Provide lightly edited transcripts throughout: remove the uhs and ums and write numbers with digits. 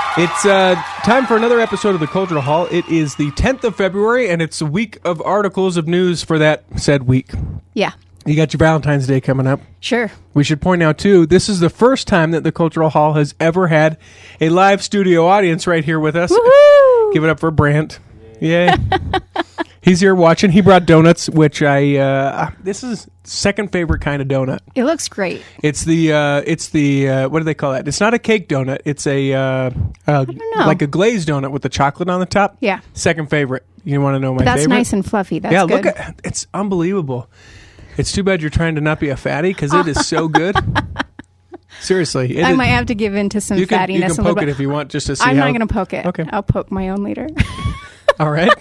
It's time for another episode of the Cultural Hall. It is the 10th of February, and it's a week of articles of news for that said week. Yeah. You got your Valentine's Day coming up. Sure. We should point out, too, this is the first time that the Cultural Hall has ever had a live studio audience right here with us. Woohoo! Give it up for Brant. Yay. He's here watching. He brought donuts, which this is second favorite kind of donut. It looks great. It's the what do they call that? It's not a cake donut. It's a I don't know. like a glazed donut with the chocolate on the top. Yeah. Second favorite. You want to know my That's favorite? nice and fluffy. That's yeah, good. look at it's unbelievable. It's too bad you're trying to not be a fatty because it is so good. Seriously, I might have to give in to some fattiness you can a little poke bit. it if you want, just to see. I'm not going to poke it. Okay. I'll poke my own later. All right.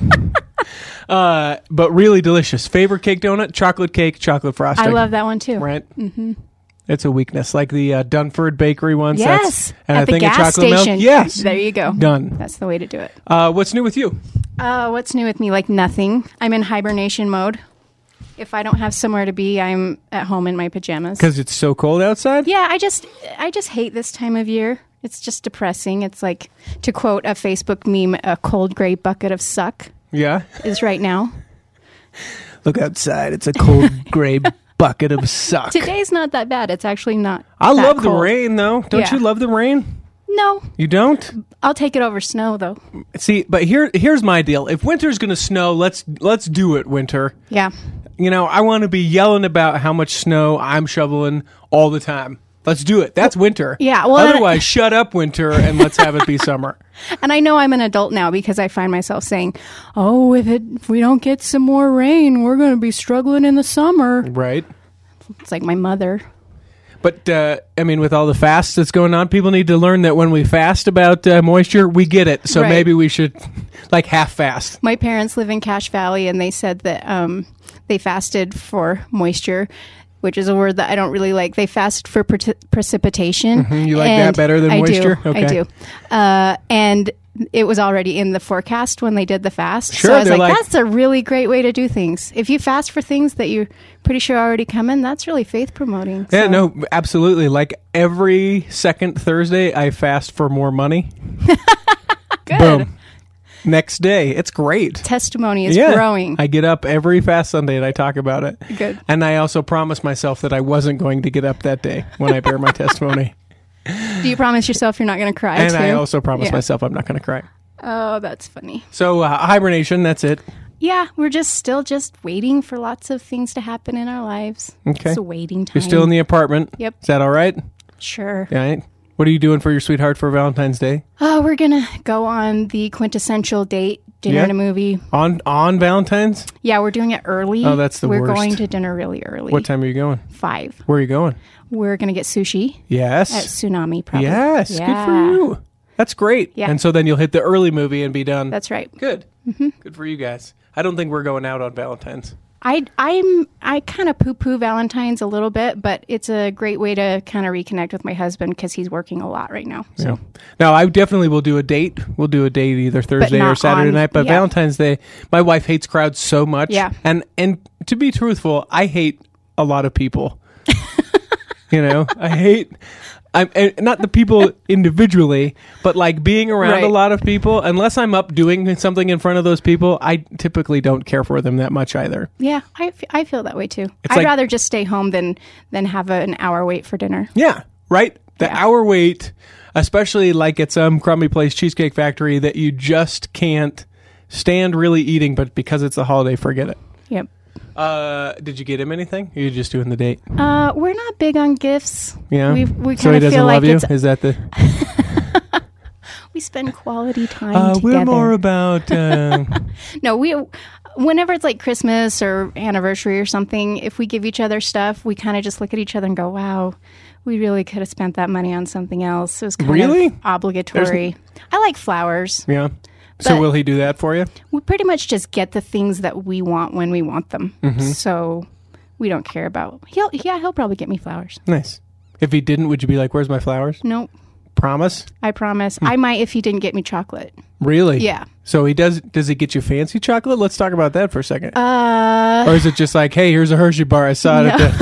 But really delicious. Favorite cake donut? Chocolate cake, chocolate frosting. I love that one too. Right? Mm-hmm. It's a weakness. Like the Dunford Bakery ones. Yes. And at I the think gas chocolate station. milk. Yes. There you go. Done. That's the way to do it. What's new with you? What's new with me? Like nothing. I'm in hibernation mode. If I don't have somewhere to be, I'm at home in my pajamas. Because it's so cold outside? Yeah, I just hate this time of year. It's just depressing. It's like, to quote a Facebook meme, a cold gray bucket of suck. Yeah. Is right now. Look outside. It's a cold gray bucket of suck. Today's not that bad. It's actually not. I that love the cold. rain, though. Don't Yeah. you love the rain? No, You don't? I'll take it over snow though. See, but here's my deal. If winter's going to snow, let's do it, winter. Yeah. You know, I want to be yelling about how much snow I'm shoveling all the time. Let's do it. That's winter. Yeah, well, Otherwise, shut up, winter, and let's have it be summer. And I know I'm an adult now because I find myself saying, "Oh, if we don't get some more rain, we're going to be struggling in the summer." Right. It's like my mother. But, I mean, with all the fasts that's going on, people need to learn that when we fast about moisture, we get it. So Right. maybe we should, like, half fast. My parents live in Cache Valley, and they said that they fasted for moisture, which is a word that I don't really like. They fasted for precipitation. Mm-hmm. You like that better than moisture? I do. And it was already in the forecast when they did the fast. Sure, so I was they're like, like- that's a really great way to do things. If you fast for things that you're pretty sure are already coming, that's really faith promoting. Yeah, So- no, absolutely. Like, every second Thursday, I fast for more money. Good. Boom. Next day. It's great. Testimony is Yeah. growing. I get up every fast Sunday and I talk about it. Good. And I also promised myself that I wasn't going to get up that day when I bear my testimony. Do you promise yourself you're not going to cry And too? I also promised Yeah. myself I'm not going to cry. Oh, that's funny. So hibernation, that's it. Yeah, we're still waiting for lots of things to happen in our lives. Okay. It's a waiting time. You're still in the apartment. Yep. Is that all right? Sure. All right. What are you doing for your sweetheart for Valentine's Day? Oh, we're going to go on the quintessential date, dinner Yeah? and a movie. On Valentine's? Yeah, we're doing it early. Oh, that's the We're worst. going to dinner really early. What time are you going? 5. Where are you going? We're going to get sushi Yes. at Tsunami, probably. Yes. Yeah. Good for you. That's great. Yeah. And so then you'll hit the early movie and be done. That's right. Good. Good for you guys. I don't think we're going out on Valentine's. I kind of poo-poo Valentine's a little bit, but it's a great way to kind of reconnect with my husband because he's working a lot right now. So. Yeah. No, I definitely will do a date. We'll do a date either Thursday or not Saturday on- night. But yeah. Valentine's Day, my wife hates crowds so much. Yeah. And to be truthful, I hate a lot of people. You know, and not the people individually, but like being around Right. a lot of people. Unless I'm up doing something in front of those people, I typically don't care for them that much either. Yeah, I feel that way too. It's I'd like- rather just stay home than have an hour wait for dinner. Yeah, right? The Yeah. hour wait, especially like at some crummy place, Cheesecake Factory, that you just can't stand really eating, but because it's a holiday, forget it. Yep. Did you get him anything? Or are you just doing the date? We're not big on gifts. Yeah. We So he kind of doesn't feel love like you? it's Is that the... we spend quality time together. we're more about... No, whenever it's like Christmas or anniversary or something, if we give each other stuff, we kind of just look at each other and go, "Wow, we really could have spent that money on something else." It was kind Really? of obligatory. I like flowers. yeah. So But- will he do that for you? We pretty much just get the things that we want when we want them. Mm-hmm. So we don't care about. He'll probably get me flowers. Nice. If he didn't, would you be like, "Where's my flowers?" Nope. Promise? I promise. I might if he didn't get me chocolate. Really? Yeah. So he does he get you fancy chocolate? Let's talk about that for a second. Uh, Or is it just like, hey, here's a Hershey bar. I saw it at the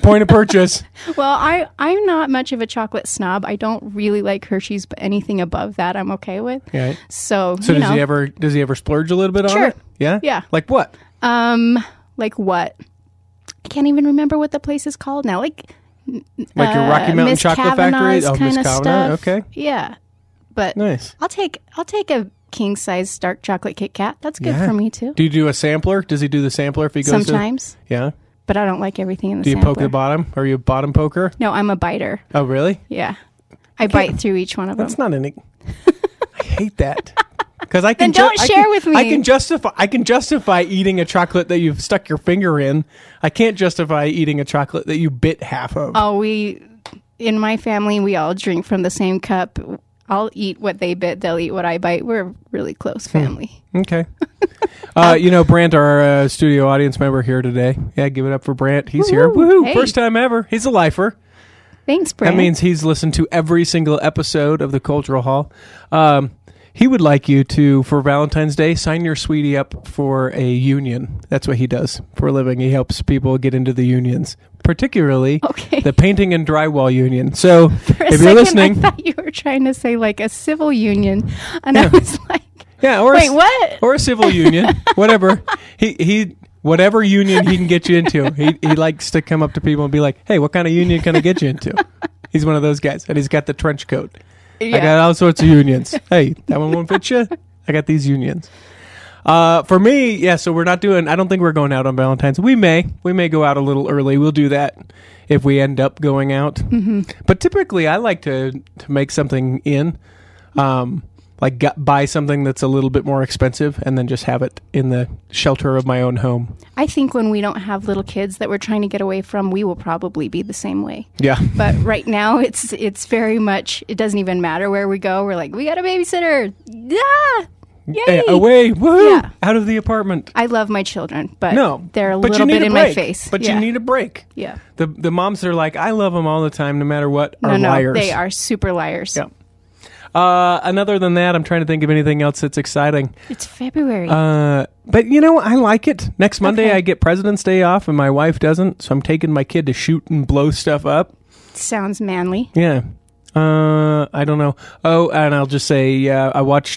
Point of purchase. Well, I'm not much of a chocolate snob. I don't really like Hershey's, but anything above that I'm okay with. Right. So does he ever splurge a little bit on Sure. it? Yeah? Yeah. Like what? Like what? I can't even remember what the place is called now. Like Your Rocky Mountain Miss Chocolate Factory? Kavanaugh's Oh, Miss kind of Kavanagh. stuff. Okay. Yeah. But Nice. I'll take a king size dark chocolate Kit Kat. That's good Yeah. for me too. Do you do a sampler? Does he do the sampler if he goes Sometimes, Yeah. but I don't like everything in the Do you sampler. poke the bottom? Are you a bottom poker? No, I'm a biter. Oh, really? Yeah. I bite through each one of them. That's not any. I hate that. Because I can Then don't share with me. I can justify eating a chocolate that you've stuck your finger in. I can't justify eating a chocolate that you bit half of. Oh, in my family, we all drink from the same cup. I'll eat what they bit. They'll eat what I bite. We're a really close family. Okay. Brant, our studio audience member here today. Yeah, give it up for Brant. He's here. Woohoo! Hey. First time ever. He's a lifer. Thanks, Brad. That means he's listened to every single episode of the Cultural Hall. He would like you to, for Valentine's Day, sign your sweetie up for a union. That's what he does for a living. He helps people get into the unions, particularly the painting and drywall union. So For a if second, you're listening... I thought you were trying to say like a civil union. And I was like, wait, what? Or a civil union, whatever. He whatever union he can get you into. He likes to come up to people and be like, hey, what kind of union can I get you into? He's one of those guys. And he's got the trench coat. Yeah. I got all sorts of unions. Hey, that one won't fit you? I got these unions. For me, so we're not doing, I don't think we're going out on Valentine's. We may go out a little early. We'll do that if we end up going out. Mm-hmm. But typically I like to make something buy something that's a little bit more expensive and then just have it in the shelter of my own home. I think when we don't have little kids that we're trying to get away from, we will probably be the same way. Yeah. But right now, it's very much, it doesn't even matter where we go. We're like, we got a babysitter. Yeah. Yay. Away. Woo. Yeah. Out of the apartment. I love my children, but they're a but little you need bit a in break. my face. But you need a break. Yeah. The moms that are like, I love them all the time, no matter what, are No, liars. they are super liars. Yeah. And other than that, I'm trying to think of anything else that's exciting. It's February. But I like it. Next Monday, Okay. I get President's Day off, and my wife doesn't, so I'm taking my kid to shoot and blow stuff up. Sounds manly. Yeah. I don't know. Oh, and I'll just say, I watched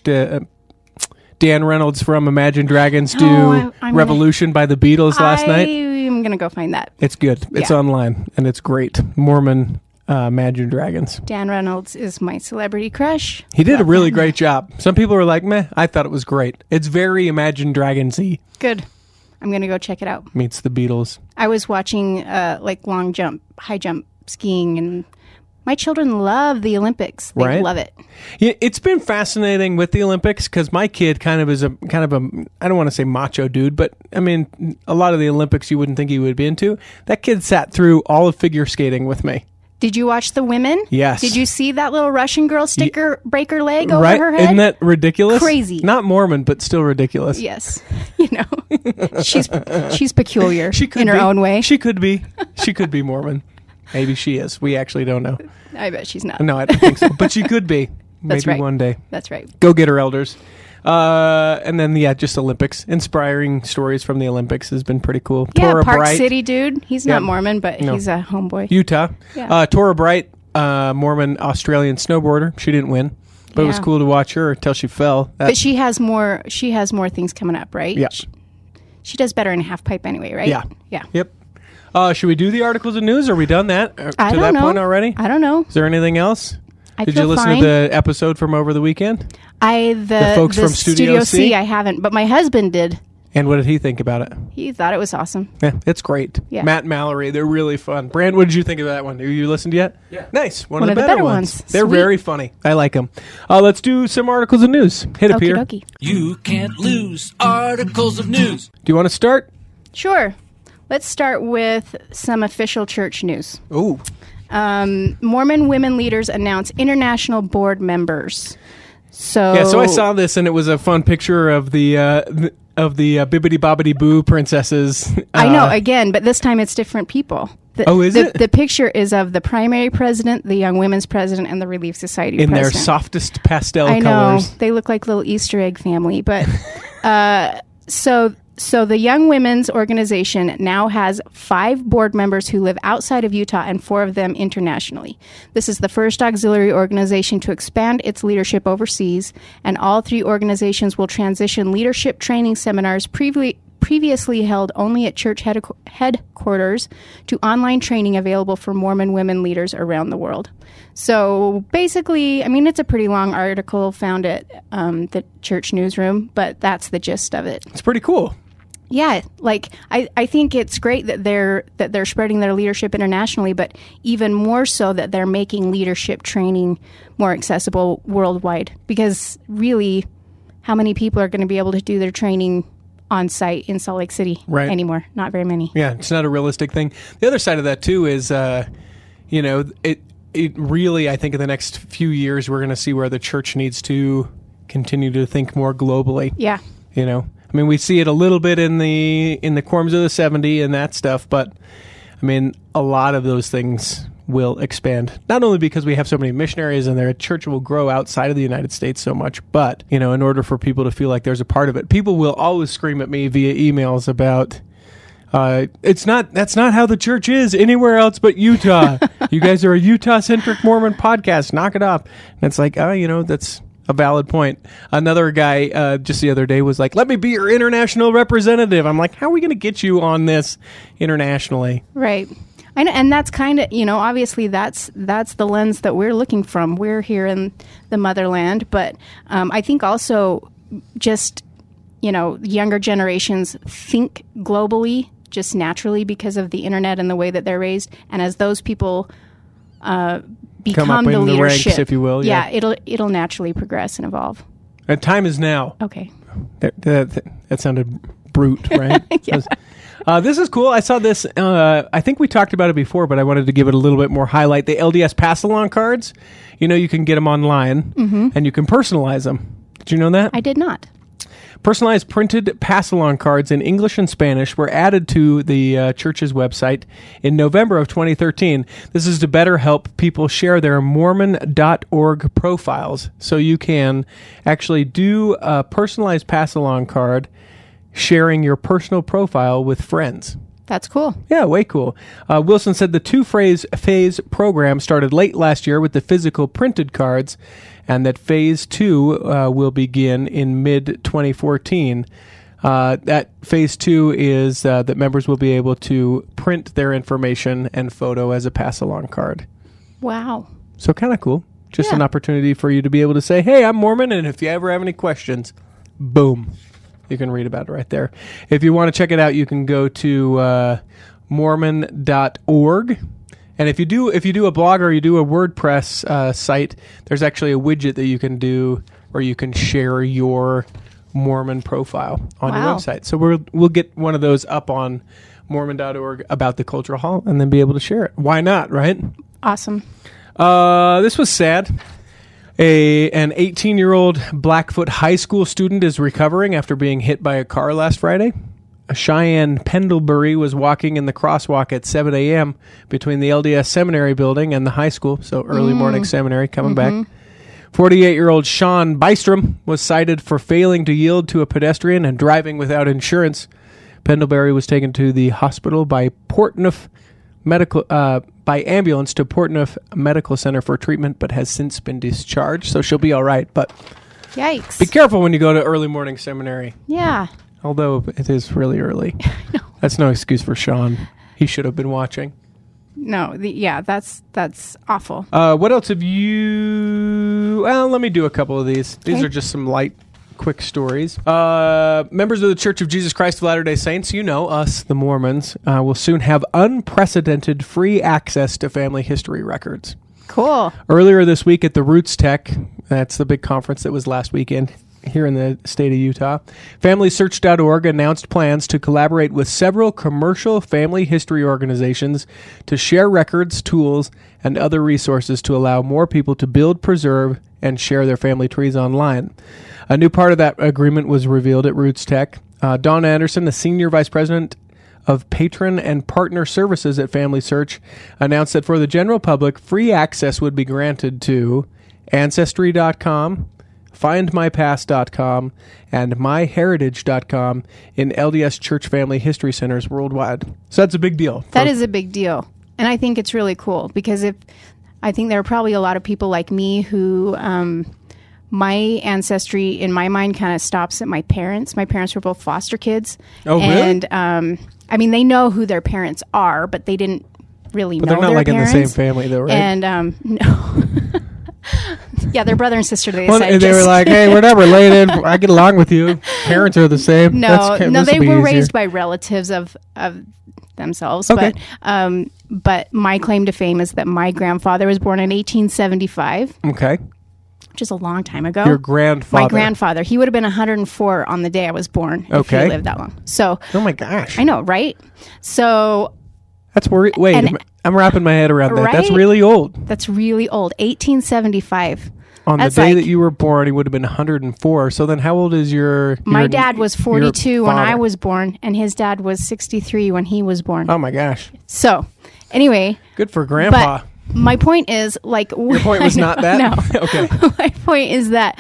Dan Reynolds from Imagine Dragons do I'm Revolution by the Beatles last night. I'm going to go find that. It's good. It's Yeah. online, and it's great. Mormon Imagine Dragons. Dan Reynolds is my celebrity crush. He did a really great job. Some people were like, meh, I thought it was great. It's very Imagine Dragons-y. Good. I'm going to go check it out. Meets the Beatles. I was watching long jump, high jump skiing, and my children love the Olympics. They love it. Yeah, it's been fascinating with the Olympics because my kid kind of I don't want to say macho dude, but I mean, a lot of the Olympics you wouldn't think he would be into. That kid sat through all of figure skating with me. Did you watch the women? Yes. Did you see that little Russian girl break her leg over her head? Isn't that ridiculous? Crazy. Not Mormon, but still ridiculous. Yes. She's peculiar in her own way. She could be. She could be Mormon. Maybe she is. We actually don't know. I bet she's not. No, I don't think so. But she could be. That's Maybe right. one day. That's right. Go get her, elders. And then, just Olympics. Inspiring stories from the Olympics has been pretty cool. Yeah, Tora Park Bright, City dude. He's not Mormon, but he's a homeboy. Utah. Yeah. Tora Bright, Mormon Australian snowboarder. She didn't win, but it was cool to watch her until she fell. But she has more things coming up, right? Yeah. She does better in a half pipe anyway, right? Yeah. Yeah. Yep. Should we do the articles of news? Are we done that to I don't that know. point already? I don't know. Is there anything else? Did feel you listen fine. to the episode from over the weekend? The folks from Studio C? I haven't, but my husband did. And what did he think about it? He thought it was awesome. Yeah, it's great. Yeah. Matt and Mallory, they're really fun. Brand, what did you think of that one? Have you listened yet? Yeah. Nice. One of the better ones. They're Sweet. very funny. I like them. Let's do some articles of news. Hit it, Okie Peter. dokie. You can't lose articles of news. Do you want to start? Sure. Let's start with some official church news. Ooh. Mormon women leaders announce international board members. So I saw this, and it was a fun picture of the Bibbidi Bobbidi Boo princesses. I know, again, but this time it's different people. Is it? The picture is of the primary president, the Young Women's president, and the Relief Society in president. their softest pastel I know. colors. They look like little Easter egg family. But so So the Young Women's Organization now has 5 board members who live outside of Utah and 4 of them internationally. This is the first auxiliary organization to expand its leadership overseas, and all 3 organizations will transition leadership training seminars previously held only at church headquarters to online training available for Mormon women leaders around the world. So basically, I mean, it's a pretty long article found at the church newsroom, but that's the gist of it. It's pretty cool. Yeah, like I think it's great that they're spreading their leadership internationally, but even more so that they're making leadership training more accessible worldwide. Because really, how many people are going to be able to do their training on site in Salt Lake City anymore? Not very many. Yeah, it's not a realistic thing. The other side of that too is, it really, I think in the next few years, we're going to see where the church needs to continue to think more globally. Yeah. I mean, we see it a little bit in the Quorums of the 70 and that stuff, but I mean, a lot of those things will expand. Not only because we have so many missionaries and their church will grow outside of the United States so much, but, in order for people to feel like there's a part of it, people will always scream at me via emails about, that's not how the church is anywhere else but Utah. You guys are a Utah-centric Mormon podcast. Knock it off. And it's like, that's a valid point. Another guy just the other day was like, let me be your international representative. I'm like, how are we going to get you on this internationally? Right. And that's kind of, obviously that's the lens that we're looking from. We're here in the motherland. But I think also just, younger generations think globally just naturally because of the internet and the way that they're raised. And as those people become up the in leadership, the ranks, if you will. Yeah, it'll naturally progress and evolve. And time is now. Okay. That sounded brute, right? Yeah. This is cool. I saw this. I think we talked about it before, but I wanted to give it a little bit more highlight. The LDS pass-along cards, you can get them online, and you can personalize them. Did you know that? I did not. Personalized printed pass-along cards in English and Spanish were added to the church's website in November of 2013. This is to better help people share their Mormon.org profiles. So you can actually do a personalized pass-along card sharing your personal profile with friends. That's cool. Yeah, way cool. Wilson said the 2-phase program started late last year with the physical printed cards, and that phase 2 will begin in mid-2014. That phase 2 is that members will be able to print their information and photo as a pass-along card. Wow. So kind of cool. Just an opportunity for you to be able to say, hey, I'm Mormon, and if you ever have any questions, boom. You can read about it right there. If you want to check it out, you can go to Mormon.org. And if you do a blog or you do a WordPress site, there's actually a widget that you can do where you can share your Mormon profile on your website. So we'll get one of those up on Mormon.org about the Cultural Hall and then be able to share it. Why not, right? Awesome. This was sad. An 18-year-old Blackfoot high school student is recovering after being hit by a car last Friday. Cheyenne Pendlebury was walking in the crosswalk at 7 a.m. between the LDS Seminary building and the high school, so early morning seminary coming back. 48-year-old Sean Bystrom was cited for failing to yield to a pedestrian and driving without insurance. Pendlebury was taken to the hospital by ambulance to Portneuf Medical Center for treatment, but has since been discharged, so she'll be all right. But yikes! Be careful when you go to early morning seminary. Yeah. Although it is really early. No. That's no excuse for Sean. He should have been watching. No, that's awful. What else have you... Well, let me do a couple of these. These are just some light, quick stories. Members of the Church of Jesus Christ of Latter-day Saints, us, the Mormons, will soon have unprecedented free access to family history records. Cool. Earlier this week at the Roots Tech, that's the big conference that was last weekend here in the state of Utah, FamilySearch.org announced plans to collaborate with several commercial family history organizations to share records, tools, and other resources to allow more people to build, preserve, and share their family trees online. A new part of that agreement was revealed at Roots Tech. Dawn Anderson, the Senior Vice President of Patron and Partner Services at Family Search, announced that for the general public, free access would be granted to Ancestry.com, findmypast.com, and myheritage.com in LDS Church Family History Centers worldwide. So that's a big deal. That is a big deal. And I think it's really cool because I think there are probably a lot of people like me who my ancestry in my mind kind of stops at my parents. My parents were both foster kids. Oh, really? And I mean, they know who their parents are, but they didn't really know But they're not their like parents. in the same family, though, right? And no. Yeah, they're brother and sister. They were like, "Hey, whatever, lay it in. I get along with you. Parents are the same." No, this they will be were easier. raised by relatives of themselves. Okay. But my claim to fame is that my grandfather was born in 1875, Okay. which is a long time ago. Your grandfather. My grandfather. He would have been 104 on the day I was born if Okay. he lived that long. So Oh my gosh. I know, right? So That's wait, And- I'm wrapping my head around that. That's Right? really old. that's really old. 1875. On That's the day like- that you were born, he would have been 104. So then how old is your My dad was 42 when I father? was born, and his dad was 63 when he was born. Oh my gosh. So anyway, Good for grandpa. but my point is, like, Your point was not that? No. Okay. My point is that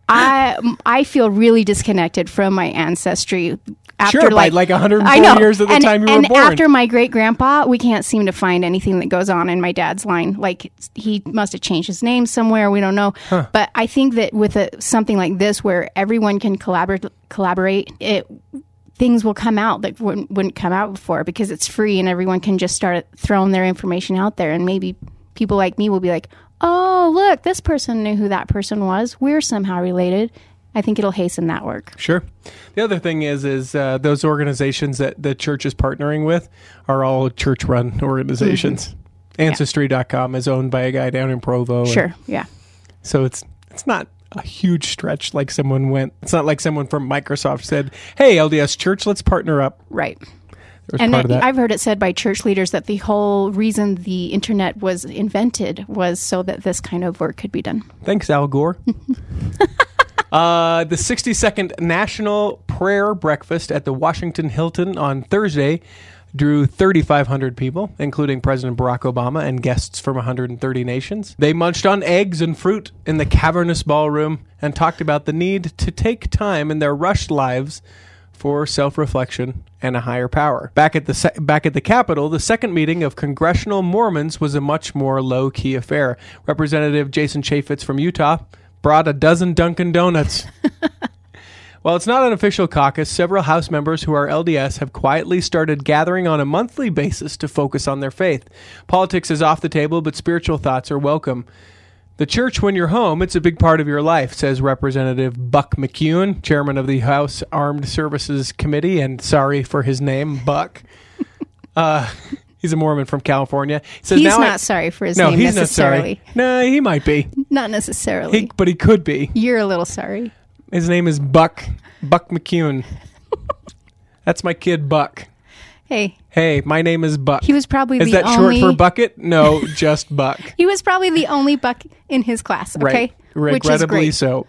I feel really disconnected from my ancestry. After Sure, by like 104 I know. years of the time you were and born. after my great grandpa, we can't seem to find anything that goes on in my dad's line. Like, he must have changed his name somewhere. We don't know. But I think that with something like this, where everyone can collaborate, things will come out that wouldn't come out before because it's free and everyone can just start throwing their information out there. And maybe people like me will be like, "Oh, look, this person knew who that person was. We're somehow related." I think it'll hasten that work. Sure. The other thing is those organizations that the church is partnering with are all church-run organizations. Mm-hmm. Ancestry.com is owned by a guy down in Provo. Sure, yeah. So it's not a huge stretch like someone went. It's not like someone from Microsoft said, "Hey, LDS Church, let's partner up." Right. There was And part of that. I've heard it said by church leaders that the whole reason the internet was invented was so that this kind of work could be done. Thanks, Al Gore. The 62nd National Prayer Breakfast at the Washington Hilton on Thursday drew 3,500 people, including President Barack Obama and guests from 130 nations. They munched on eggs and fruit in the cavernous ballroom and talked about the need to take time in their rushed lives for self-reflection and a higher power. Back at the Capitol, the second meeting of Congressional Mormons was a much more low-key affair. Representative Jason Chaffetz from Utah brought a dozen Dunkin' Donuts. While it's not an official caucus, several House members who are LDS have quietly started gathering on a monthly basis to focus on their faith. Politics is off the table, but spiritual thoughts are welcome. The church, when you're home, it's a big part of your life, says Representative Buck McEwen, chairman of the House Armed Services Committee, and sorry for his name, Buck. He's a Mormon from California. He says, He's "Now not sorry for his no, name he's necessarily. not sorry. No, he might be. Not necessarily. But he could be. You're a little sorry. His name is Buck McEwen. That's my kid, Buck. Hey, My name is Buck. he was probably Is the that only... short for bucket? No, just Buck. He was probably the only Buck in his class, okay? Right. Which is Regrettably great. so.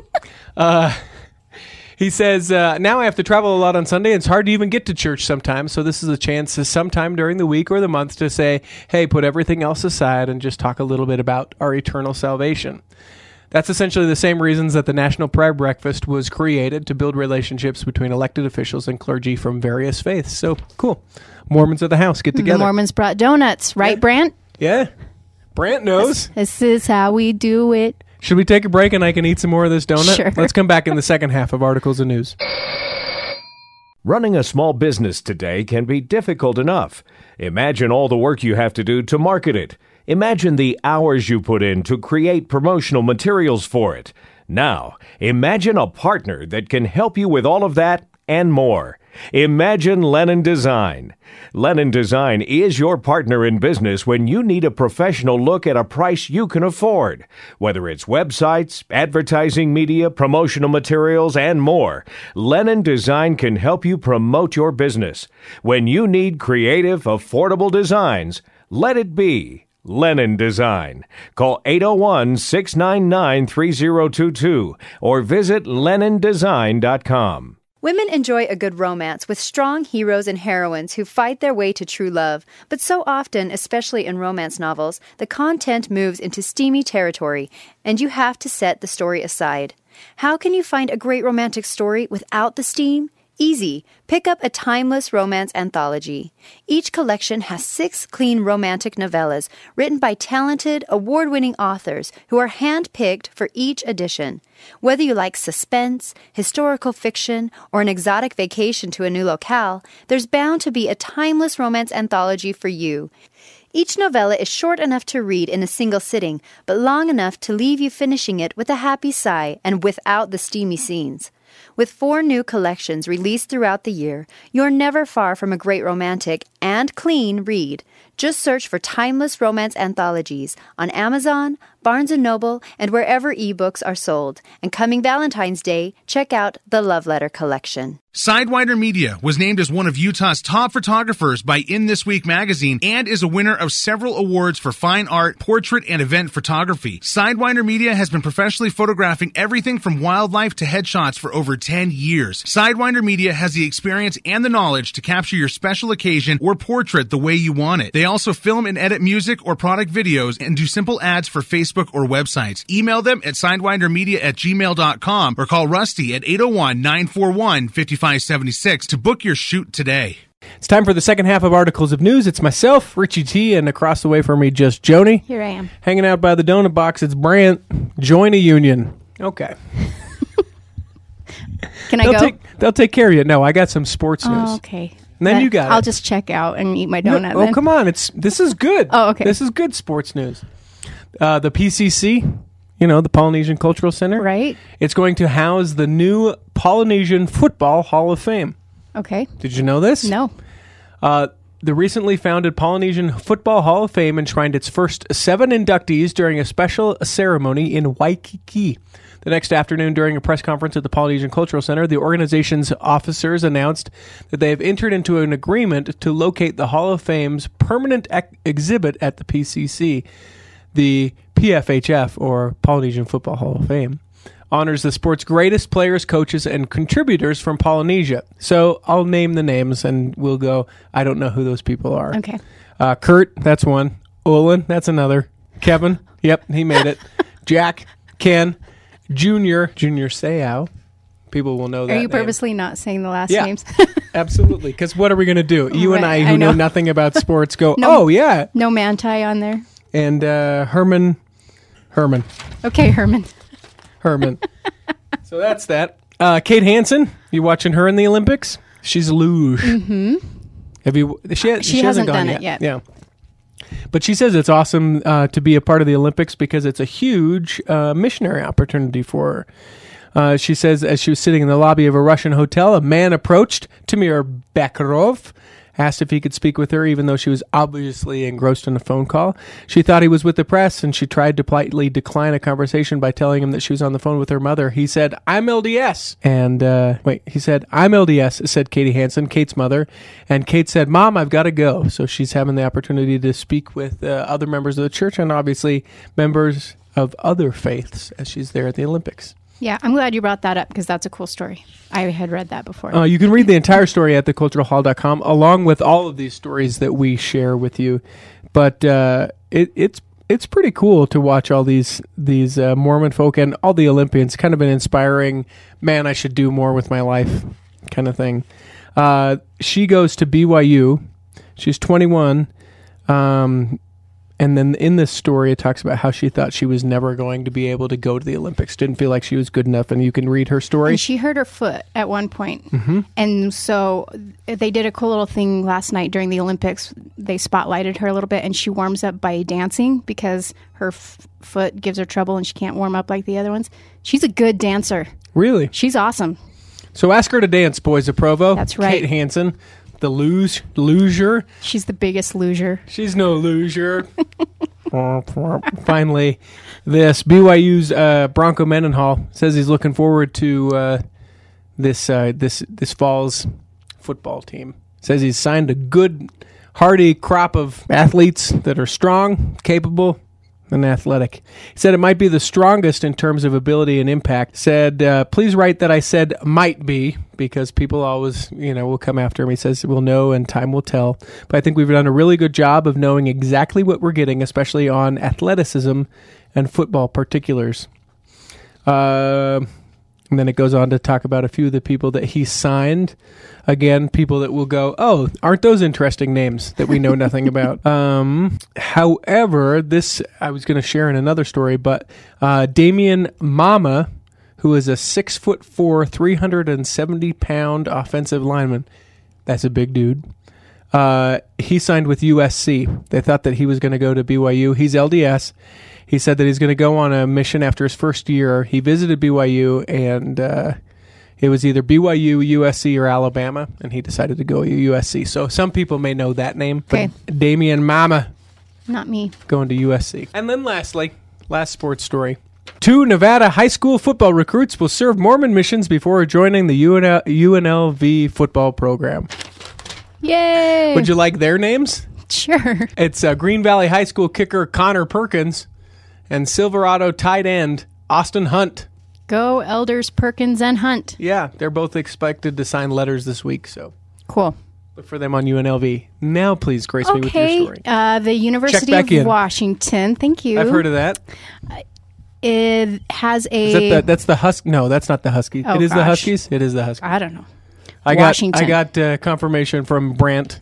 He says, now I have to travel a lot on Sunday. It's hard to even get to church sometimes. So this is a chance to sometime during the week or the month to say, hey, put everything else aside and just talk a little bit about our eternal salvation. That's essentially the same reasons that the National Prayer Breakfast was created, to build relationships between elected officials and clergy from various faiths. So cool. Mormons of the house, get together. The Mormons brought donuts, right, Yeah. Brant? Yeah. Brant knows. This is how we do it. Should we take a break and I can eat some more of this donut? Sure. Let's come back in the second half of Articles of News. Running a small business today can be difficult enough. Imagine all the work you have to do to market it. Imagine the hours you put in to create promotional materials for it. Now, imagine a partner that can help you with all of that and more. Imagine Lennon Design. Lennon Design is your partner in business when you need a professional look at a price you can afford. Whether it's websites, advertising media, promotional materials, and more, Lennon Design can help you promote your business. When you need creative, affordable designs, let it be Lennon Design. Call 801-699-3022 or visit LennonDesign.com. Women enjoy a good romance with strong heroes and heroines who fight their way to true love. But so often, especially in romance novels, the content moves into steamy territory, and you have to set the story aside. How can you find a great romantic story without the steam? Easy. Pick up a timeless romance anthology. Each collection has 6 clean romantic novellas written by talented, award-winning authors who are hand-picked for each edition. Whether you like suspense, historical fiction, or an exotic vacation to a new locale, there's bound to be a timeless romance anthology for you. Each novella is short enough to read in a single sitting, but long enough to leave you finishing it with a happy sigh and without the steamy scenes. With 4 new collections released throughout the year, you're never far from a great romantic and clean read. Just search for timeless romance anthologies on Amazon, Barnes & Noble, and wherever ebooks are sold. And coming Valentine's Day, check out the Love Letter collection. Sidewinder Media was named as one of Utah's top photographers by In This Week magazine and is a winner of several awards for fine art, portrait, and event photography. Sidewinder Media has been professionally photographing everything from wildlife to headshots for over 10 years. Sidewinder Media has the experience and the knowledge to capture your special occasion or portrait the way you want it. They also film and edit music or product videos and do simple ads for Facebook or websites. Email them at sidewindermedia@gmail.com or call Rusty at 801-941-5576 to book your shoot today. It's time for the second half of Articles of News. It's myself, Richie T, and across the way from me, just Joni. Here I am. Hanging out by the donut box, it's Brant. Join a union. Okay. Can I go? They'll take care of you. No, I got some sports news. Oh, okay. And then you got I'll it. just check out and eat my donut. Oh, then. come on. This is good. Oh, okay. This is good sports news. The PCC, the Polynesian Cultural Center. Right. It's going to house the new Polynesian Football Hall of Fame. Okay. Did you know this? No. The recently founded Polynesian Football Hall of Fame enshrined its first 7 inductees during a special ceremony in Waikiki. The next afternoon, during a press conference at the Polynesian Cultural Center, the organization's officers announced that they have entered into an agreement to locate the Hall of Fame's permanent exhibit at the PCC. The PFHF, or Polynesian Football Hall of Fame, honors the sport's greatest players, coaches, and contributors from Polynesia. So I'll name the names, and we'll go, I don't know who those people are. Okay. Kurt, that's one. Olin, that's another. Kevin, yep, he made it. Jack, Ken, Junior Seau. People will know that Are you name. purposely not saying the last Yeah. names? Absolutely, because what are we going to do? You and Right, I, who I know know. nothing about sports, go, No. oh, yeah. No Manti on there. And Herman. Okay, Herman. So that's that. Kate Hansen, you watching her in the Olympics? She's luge. Mm-hmm. Have you? She hasn't gone done it yet. Yeah. But she says it's awesome to be a part of the Olympics because it's a huge missionary opportunity for her. She says as she was sitting in the lobby of a Russian hotel, a man approached Timur Bakarov, asked if he could speak with her, even though she was obviously engrossed in a phone call. She thought he was with the press, and she tried to politely decline a conversation by telling him that she was on the phone with her mother. He said, I'm LDS. And, he said, I'm LDS, said Katie Hansen, Kate's mother. And Kate said, Mom, I've got to go. So she's having the opportunity to speak with other members of the church and obviously members of other faiths as she's there at the Olympics. Yeah, I'm glad you brought that up because that's a cool story. I had read that before. You can read the entire story at theculturalhall.com along with all of these stories that we share with you. But it's pretty cool to watch all these Mormon folk and all the Olympians. Kind of an inspiring, man, I should do more with my life kind of thing. She goes to BYU. She's 21. And then in this story, it talks about how she thought she was never going to be able to go to the Olympics. Didn't feel like she was good enough. And you can read her story. And she hurt her foot at one point. Mm-hmm. And so they did a cool little thing last night during the Olympics. They spotlighted her a little bit, and she warms up by dancing because her foot gives her trouble and she can't warm up like the other ones. She's a good dancer. Really? She's awesome. So ask her to dance, boys of Provo. That's right. Kate Hansen. The loser. She's the biggest loser. She's no loser. Finally, this BYU's Bronco Mendenhall says he's looking forward to this fall's football team. Says he's signed a good, hearty crop of athletes that are strong, capable, and athletic. He said it might be the strongest in terms of ability and impact. Said, please write that I said might be, because people always, will come after him. He says we'll know and time will tell. But I think we've done a really good job of knowing exactly what we're getting, especially on athleticism and football particulars. And then it goes on to talk about a few of the people that he signed. Again, people that will go, oh, aren't those interesting names that we know nothing about? However, this I was going to share in another story, but Damian Mama, who is a 6'4", 370-pound offensive lineman, that's a big dude. He signed with USC. They thought that he was going to go to BYU. He's LDS. He said that he's going to go on a mission after his first year. He visited BYU, and it was either BYU, USC, or Alabama, and he decided to go to USC. So some people may know that name. Okay. But Damian Mama Not me. going to USC. And then lastly, last sports story. 2 Nevada high school football recruits will serve Mormon missions before joining the UNLV football program. Yay! Would you like their names? Sure. It's Green Valley High School kicker Connor Perkins and Silverado tight end Austin Hunt. Go Elders, Perkins, and Hunt. Yeah, they're both expected to sign letters this week, so Cool. look for them on UNLV. Now, please grace me with your Okay. story. The University back of in. Washington. Thank you. I've heard of that. It has a. Is that that's the Husky? No, that's not the Huskies. Oh, it is the gosh. Huskies. It is the Huskies. I don't know. I Washington. got confirmation from Brant.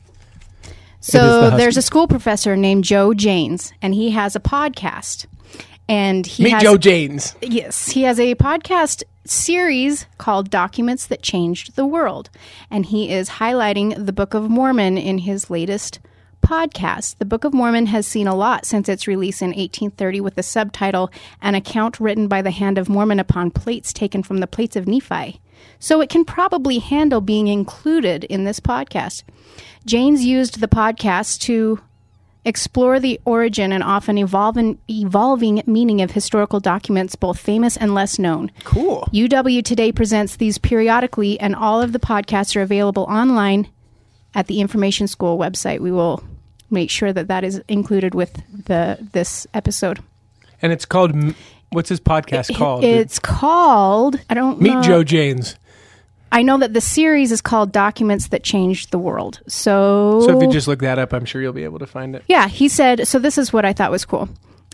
So the there's a Huskies. school professor named Joe Janes, and he has a podcast. And he Meet has, Joe Janes. Yes, he has a podcast series called Documents That Changed the World, and he is highlighting the Book of Mormon in his latest podcast. The Book of Mormon has seen a lot since its release in 1830 with the subtitle An Account Written by the Hand of Mormon Upon Plates Taken from the Plates of Nephi. So it can probably handle being included in this podcast. Janes used the podcast to explore the origin and often evolving meaning of historical documents, both famous and less known. Cool. UW Today presents these periodically, and all of the podcasts are available online at the Information School website. We will make sure that that is included with this episode. And it's called. What's his podcast called? It's called. I don't know. Meet Joe Janes. I know that the series is called Documents That Changed the World. So if you just look that up, I'm sure you'll be able to find it. Yeah, he said, so this is what I thought was cool.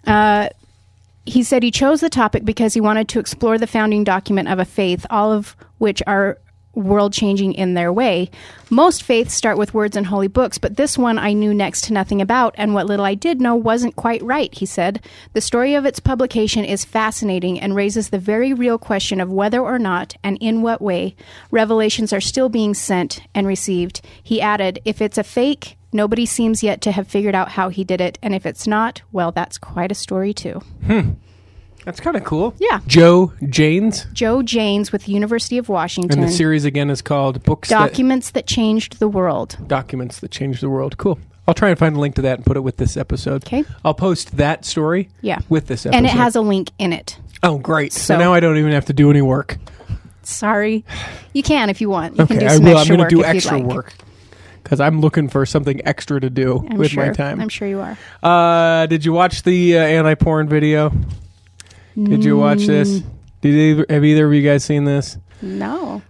He said he chose the topic because he wanted to explore the founding document of a faith, all of which are world-changing in their way. Most faiths start with words in holy books, but this one I knew next to nothing about, and what little I did know wasn't quite right, he said. The story of its publication is fascinating and raises the very real question of whether or not, and in what way, revelations are still being sent and received. He added, if it's a fake, nobody seems yet to have figured out how he did it, and if it's not, well, that's quite a story too. That's kind of cool. Yeah. Joe Janes. Joe Janes with the University of Washington. And the series again is called Documents That Changed the World. Documents That Changed the World. Cool. I'll try and find a link to that and put it with this episode. Okay. I'll post that story with this episode. And it has a link in it. Oh, great. So So- now I don't even have to do any work. Sorry. You can if you want. You can Okay, do I some will. I'm extra going to work do if you'd extra like. work because I'm looking for something extra to do I'm with sure. my time. I'm sure you are. Did you watch the anti-porn video? Did you watch this? Have either of you guys seen this? No.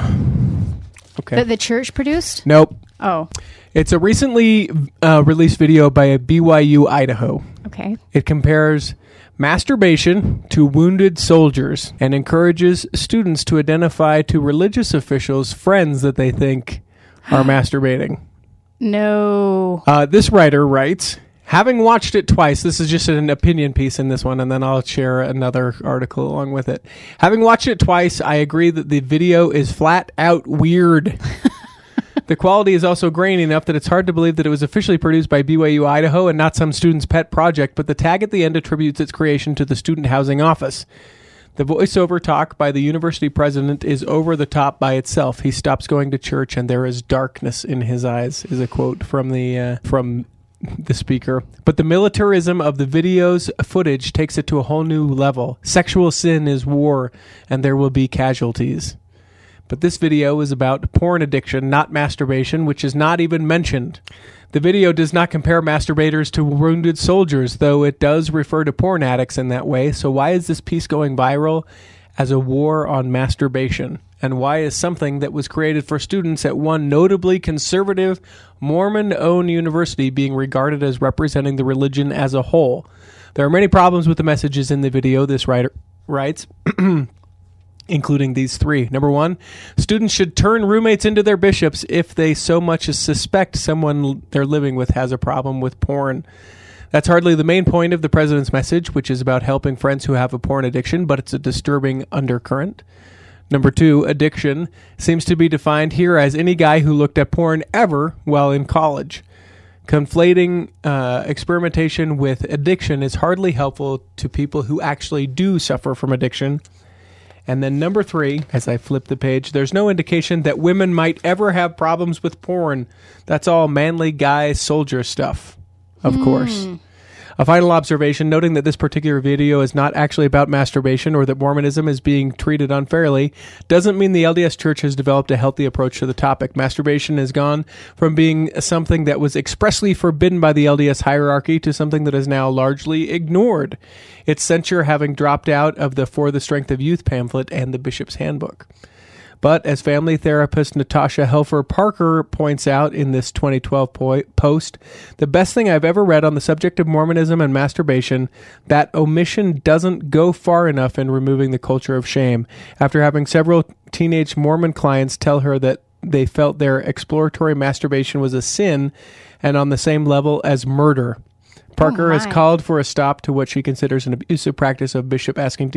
Okay. That the church produced? Nope. Oh, It's a recently released video by BYU Idaho. okay. It compares masturbation to wounded soldiers and encourages students to identify to religious officials friends that they think are masturbating. No. This writer writes, having watched it twice, this is just an opinion piece in this one, and then I'll share another article along with it. Having watched it twice, I agree that the video is flat out weird. The quality is also grainy enough that it's hard to believe that it was officially produced by BYU Idaho and not some student's pet project, but the tag at the end attributes its creation to the Student Housing Office. The voiceover talk by the university president is over the top by itself. He stops going to church and there is darkness in his eyes, is a quote from the speaker. But the militarism of the video's footage takes it to a whole new level. Sexual sin is war, and there will be casualties. But this video is about porn addiction, not masturbation, which is not even mentioned. The video does not compare masturbators to wounded soldiers, though it does refer to porn addicts in that way. So why is this piece going viral as a war on masturbation? And why is something that was created for students at one notably conservative, Mormon-owned university being regarded as representing the religion as a whole? There are many problems with the messages in the video, this writer writes. including these 3. Number 1, students should turn roommates into their bishops if they so much as suspect someone they're living with has a problem with porn. That's hardly the main point of the president's message, which is about helping friends who have a porn addiction, but it's a disturbing undercurrent. Number 2, addiction seems to be defined here as any guy who looked at porn ever while in college. Conflating experimentation with addiction is hardly helpful to people who actually do suffer from addiction. And then number 3, as I flip the page, there's no indication that women might ever have problems with porn. That's all manly guy soldier stuff, of course. A final observation, noting that this particular video is not actually about masturbation or that Mormonism is being treated unfairly, doesn't mean the LDS Church has developed a healthy approach to the topic. Masturbation has gone from being something that was expressly forbidden by the LDS hierarchy to something that is now largely ignored. Its censure having dropped out of the For the Strength of Youth pamphlet and the Bishop's Handbook. But as family therapist Natasha Helfer Parker points out in this 2012 post, the best thing I've ever read on the subject of Mormonism and masturbation, that omission doesn't go far enough in removing the culture of shame. After having several teenage Mormon clients tell her that they felt their exploratory masturbation was a sin and on the same level as murder. Parker has called for a stop to what she considers an abusive practice of Bishop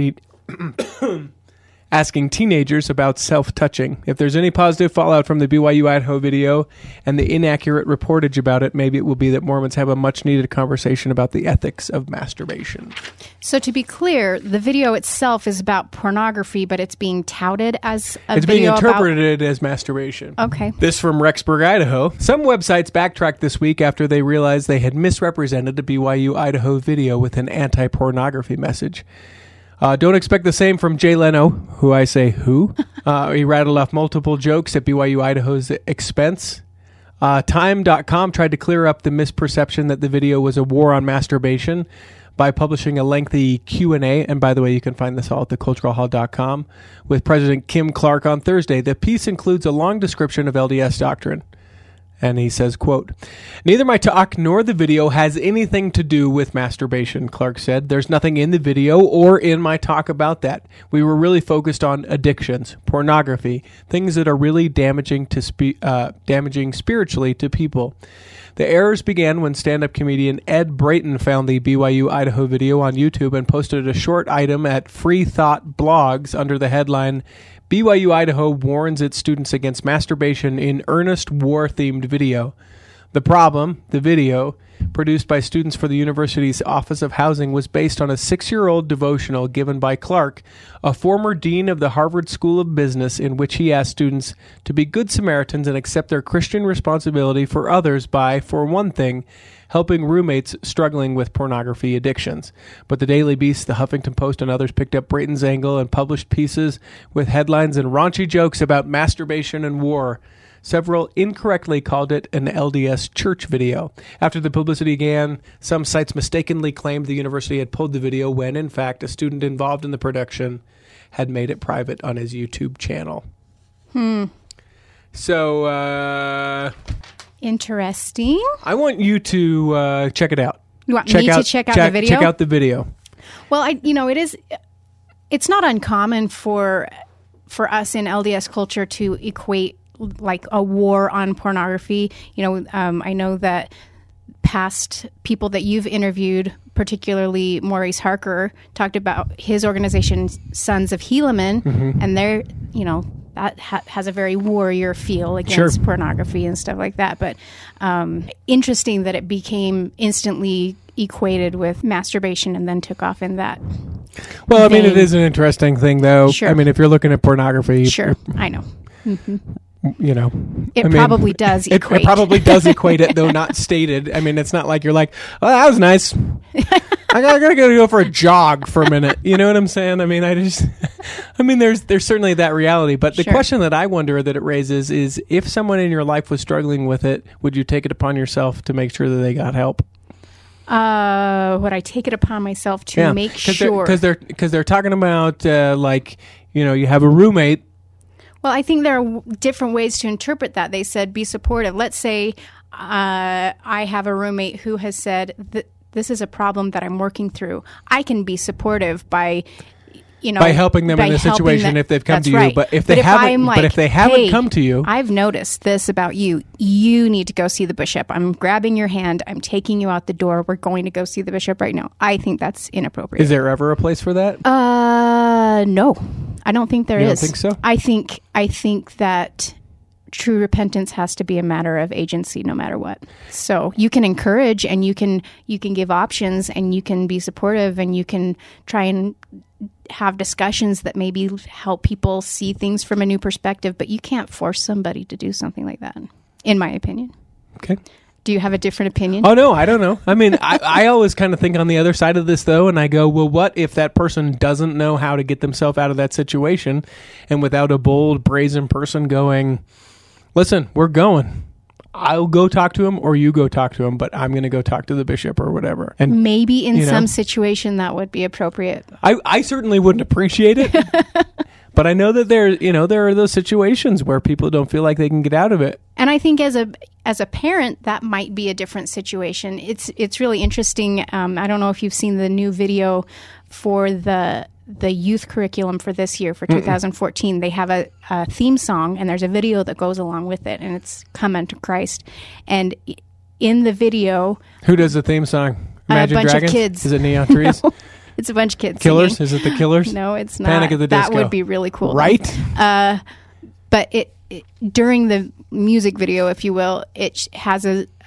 asking teenagers about self-touching. If there's any positive fallout from the BYU Idaho video and the inaccurate reportage about it, maybe it will be that Mormons have a much-needed conversation about the ethics of masturbation. So to be clear, the video itself is about pornography, but it's being touted as a It's video being interpreted as masturbation. Okay. This from Rexburg, Idaho. Some websites backtracked this week after they realized they had misrepresented a BYU Idaho video with an anti-pornography message. Don't expect the same from Jay Leno, who I say who. He rattled off multiple jokes at BYU Idaho's expense. Time.com tried to clear up the misperception that the video was a war on masturbation by publishing a lengthy Q&A, and by the way, you can find this all at theculturalhall.com, with President Kim Clark on Thursday. The piece includes a long description of LDS doctrine. And he says, quote, "Neither my talk nor the video has anything to do with masturbation," Clark said. "There's nothing in the video or in my talk about that. We were really focused on addictions, pornography, things that are really damaging spiritually to people." The errors began when stand-up comedian Ed Brayton found the BYU Idaho video on YouTube and posted a short item at Free Thought Blogs under the headline, "BYU Idaho warns its students against masturbation in earnest war-themed video." The problem, the video, produced by students for the university's Office of Housing, was based on a 6-year-old devotional given by Clark, a former dean of the Harvard School of Business, in which he asked students to be good Samaritans and accept their Christian responsibility for others by, for one thing, helping roommates struggling with pornography addictions. But the Daily Beast, the Huffington Post, and others picked up Brayton's angle and published pieces with headlines and raunchy jokes about masturbation and war. Several incorrectly called it an LDS church video. After the publicity began, some sites mistakenly claimed the university had pulled the video when, in fact, a student involved in the production had made it private on his YouTube channel. So, Interesting. I want you to check it out. You want me to check out the video? Check out the video. Well, it's not uncommon for us in LDS culture to equate like a war on pornography. I know that past people that you've interviewed, particularly Maurice Harker, talked about his organization, Sons of Helaman, and they're, that has a very warrior feel against pornography and stuff like that. But interesting that it became instantly equated with masturbation and then took off in that. Well, I mean, it is an interesting thing, though. Sure. I mean, if you're looking at pornography, sure, I know. It probably does equate. It probably does equate it, though not stated. I mean, it's not like you're like, "Oh, that was nice. I gotta go for a jog for a minute." You know what I'm saying? I mean, there's certainly that reality. But the question that I wonder that it raises is, if someone in your life was struggling with it, would you take it upon yourself to make sure that they got help? Would I take it upon myself to make sure? Because they're talking about you have a roommate. Well, I think there are different ways to interpret that. They said, be supportive. Let's say I have a roommate who has said, this is a problem that I'm working through. I can be supportive by, by helping them in a situation if they've come to you. Right. But if they haven't, like, if they haven't come to you, I've noticed this about you. You need to go see the bishop. I'm grabbing your hand. I'm taking you out the door. We're going to go see the bishop right now. I think that's inappropriate. Is there ever a place for that? No, I don't think there is. You don't think so? I think that true repentance has to be a matter of agency no matter what. So you can encourage and you can give options and you can be supportive and you can try and have discussions that maybe help people see things from a new perspective, but you can't force somebody to do something like that, in my opinion. Okay. Do you have a different opinion? Oh, no, I don't know. I mean, I always kind of think on the other side of this, though, and I go, well, what if that person doesn't know how to get themselves out of that situation, and without a bold, brazen person going, listen, we're going. I'll go talk to him or you go talk to him, but I'm going to go talk to the bishop or whatever. And maybe in some situation that would be appropriate. I certainly wouldn't appreciate it, but I know that there are those situations where people don't feel like they can get out of it. And I think as a parent, that might be a different situation. It's really interesting. I don't know if you've seen the new video for the youth curriculum for this year, for 2014. They have a theme song, and there's a video that goes along with it, and it's Come Unto Christ. And in the video... Who does the theme song? Imagine a bunch Dragons? of kids. Is it Neon Trees? No, it's a bunch of kids Killers? singing. Is it the Killers? No, it's not. Panic at the Disco. That would be really cool. Right? But it during the music video, if you will, it has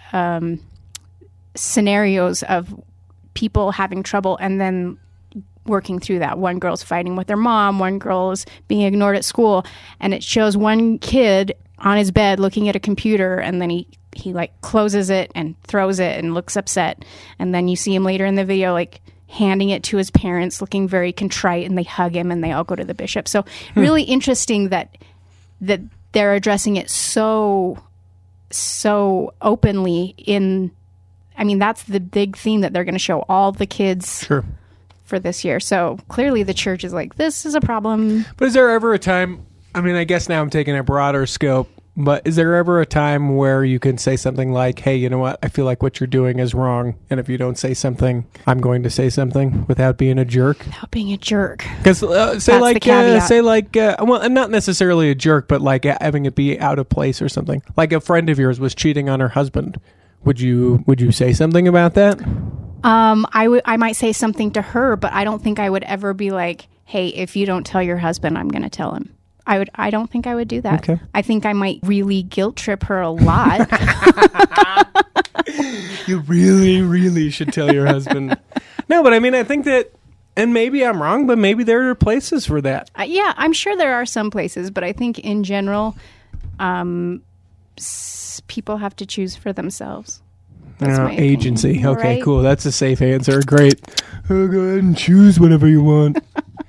scenarios of people having trouble and then working through that. One girl's fighting with their mom, one girl is being ignored at school, and it shows one kid on his bed looking at a computer, and then he like closes it and throws it and looks upset, and then you see him later in the video like handing it to his parents looking very contrite, and they hug him and they all go to the bishop. So really interesting that they're addressing it so openly that's the big theme that they're going to show all the kids. Sure. For this year. So clearly the church is like, this is a problem. But is there ever a time, I mean, I guess now I'm taking a broader scope, but is there ever a time where you can say something like, hey, you know what? I feel like what you're doing is wrong. And if you don't say something, I'm going to say something without being a jerk. Without being a jerk. Because well, not necessarily a jerk, but like having it be out of place or something. Like a friend of yours was cheating on her husband. Would you say something about that? I might say something to her, but I don't think I would ever be like, hey, if you don't tell your husband, I'm going to tell him. I don't think I would do that. Okay. I think I might really guilt trip her a lot. You really, really should tell your husband. No, but I mean, I think that, and maybe I'm wrong, but maybe there are places for that. Yeah, I'm sure there are some places, but I think in general, people have to choose for themselves. That's my agency. opinion. Okay, Right? cool. That's a safe answer. Great. Go ahead and choose whatever you want.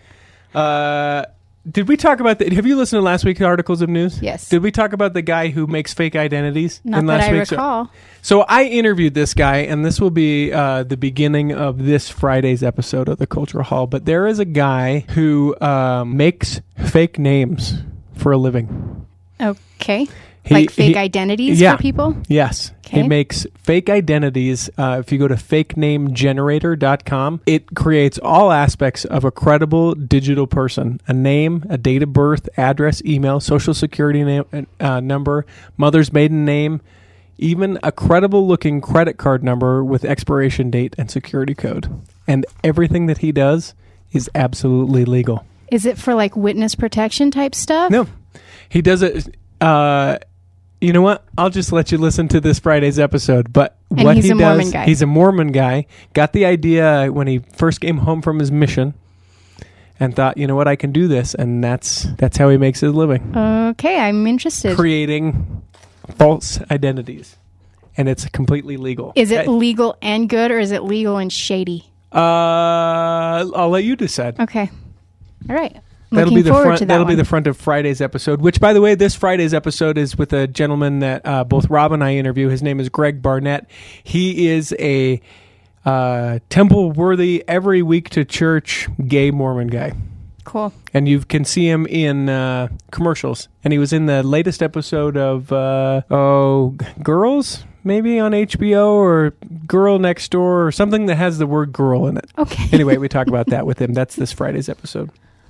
Did we talk about have you listened to last week's articles of news? Yes. Did we talk about the guy who makes fake identities? Not in that last I week's? recall. So I interviewed this guy, and this will be the beginning of this Friday's episode of the Cultural Hall. But there is a guy who makes fake names for a living. Okay. Like fake identities for people? Yes. Okay. He makes fake identities. If you go to fakenamegenerator.com, it creates all aspects of a credible digital person. A name, a date of birth, address, email, social security number, mother's maiden name, even a credible-looking credit card number with expiration date and security code. And everything that he does is absolutely legal. Is it for like witness protection type stuff? No. He does it... you know what? I'll just let you listen to this Friday's episode. But and what he's he a does, Mormon guy. He's a Mormon guy. Got the idea when he first came home from his mission, and thought, you know what, I can do this, and that's how he makes his living. Okay, I'm interested. Creating false identities, and it's completely legal. Is it legal and good, or is it legal and shady? I'll let you decide. Okay, all right. That'll Looking be the forward front. to that That'll be one. the front of Friday's episode. Which, by the way, this Friday's episode is with a gentleman that both Rob and I interview. His name is Greg Barnett. He is a temple-worthy, every week to church gay Mormon guy. Cool. And you can see him in commercials. And he was in the latest episode of Girls, maybe on HBO, or Girl Next Door, or something that has the word girl in it. Okay. Anyway, we talk about that with him. That's this Friday's episode.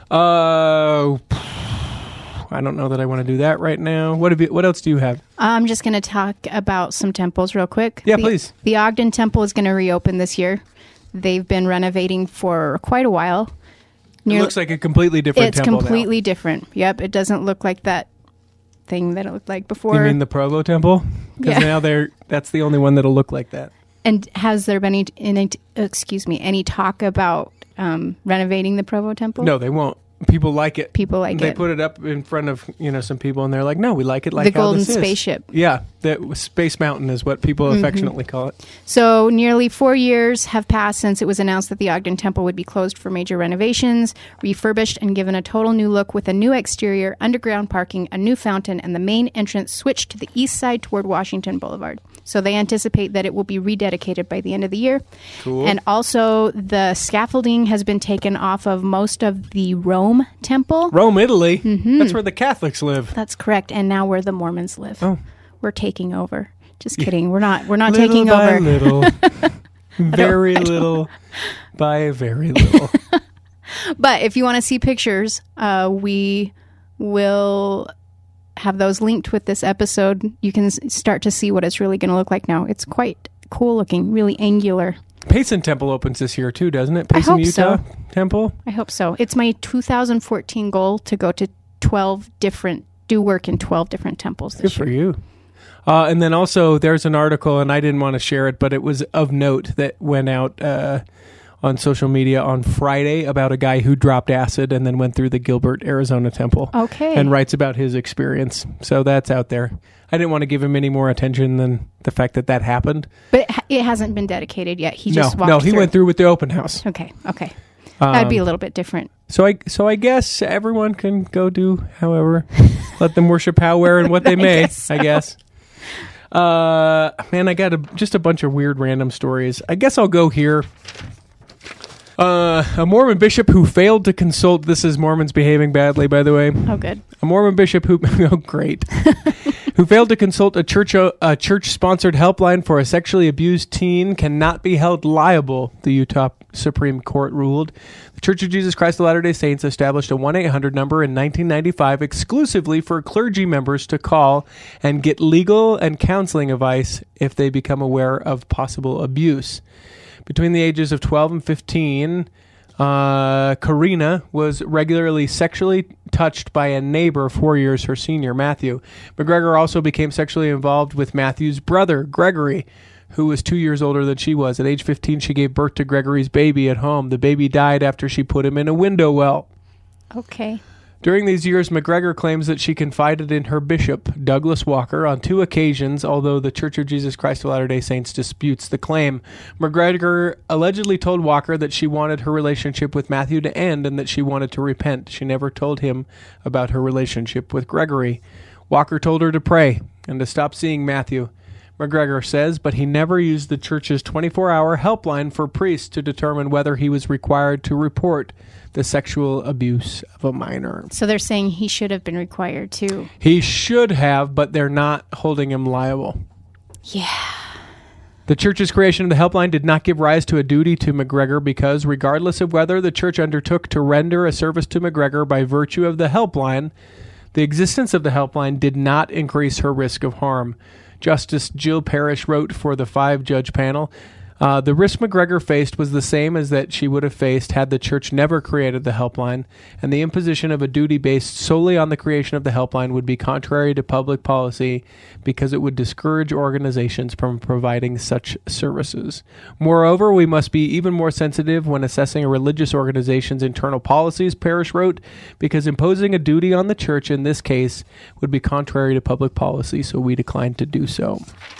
I don't know that I want to do that right now. What else do you have? I'm just going to talk about some temples real quick. Yeah, please. The Ogden Temple is going to reopen this year. They've been renovating for quite a while. It looks like a completely different temple. It's completely different. Yep, it doesn't look like that thing that it looked like before. You mean the Provo Temple? Because now that's the only one that'll look like that. And has there been any talk about renovating the Provo Temple? No, they won't. People like it. They put it up in front of some people, and they're like, "No, we like it like the how Golden this is." Spaceship. Yeah, the Space Mountain is what people affectionately call it. So nearly 4 years have passed since it was announced that the Ogden Temple would be closed for major renovations, refurbished, and given a total new look with a new exterior, underground parking, a new fountain, and the main entrance switched to the east side toward Washington Boulevard. So they anticipate that it will be rededicated by the end of the year. Cool. And also the scaffolding has been taken off of most of the Rome Temple. Rome, Italy. That's where the Catholics live. That's correct. And now where the Mormons live. Oh. We're taking over. Just kidding. We're not little taking by over. Little. Very little by very little. But if you want to see pictures, we will have those linked with this episode. You can start to see what it's really going to look like now. It's quite cool looking, really angular. Payson Temple opens this year too, doesn't it? I Payson, hope Utah so. Temple? I hope so. It's my 2014 goal to go to do work in 12 different temples Good this year. for you. And then also there's an article, and I didn't want to share it, but it was of note that went out on social media on Friday about a guy who dropped acid and then went through the Gilbert, Arizona temple. Okay. And writes about his experience. So that's out there. I didn't want to give him any more attention than the fact that happened. But it hasn't been dedicated yet. He just walked he through. went through with the open house. Okay. That'd be a little bit different. So I guess everyone can go do however. Let them worship however and what they may, I guess. Man, I got just a bunch of weird random stories. I guess I'll go here. A Mormon bishop who failed to consult. This is Mormons behaving badly, by the way. Oh, good. A Mormon bishop who great, who failed to consult a church-sponsored helpline for a sexually abused teen cannot be held liable, the Utah Supreme Court ruled. The Church of Jesus Christ of Latter-day Saints established a 1-800 number in 1995 exclusively for clergy members to call and get legal and counseling advice if they become aware of possible abuse. Between the ages of 12 and 15, Karina was regularly sexually touched by a neighbor 4 years her senior, Matthew. McGregor also became sexually involved with Matthew's brother, Gregory, who was 2 years older than she was. At age 15, she gave birth to Gregory's baby at home. The baby died after she put him in a window well. Okay. During these years, McGregor claims that she confided in her bishop, Douglas Walker, on 2 occasions, although the Church of Jesus Christ of Latter-day Saints disputes the claim. McGregor allegedly told Walker that she wanted her relationship with Matthew to end and that she wanted to repent. She never told him about her relationship with Gregory. Walker told her to pray and to stop seeing Matthew, McGregor says, but he never used the church's 24-hour helpline for priests to determine whether he was required to report the sexual abuse of a minor. So they're saying he should have been required to. He should have, but they're not holding him liable. Yeah. The church's creation of the helpline did not give rise to a duty to McGregor because, regardless of whether the church undertook to render a service to McGregor by virtue of the helpline, the existence of the helpline did not increase her risk of harm. Justice Jill Parrish wrote for the 5-judge panel, the risk McGregor faced was the same as that she would have faced had the church never created the helpline, and the imposition of a duty based solely on the creation of the helpline would be contrary to public policy because it would discourage organizations from providing such services. Moreover, we must be even more sensitive when assessing a religious organization's internal policies, Parrish wrote, because imposing a duty on the church in this case would be contrary to public policy, so we declined to do so.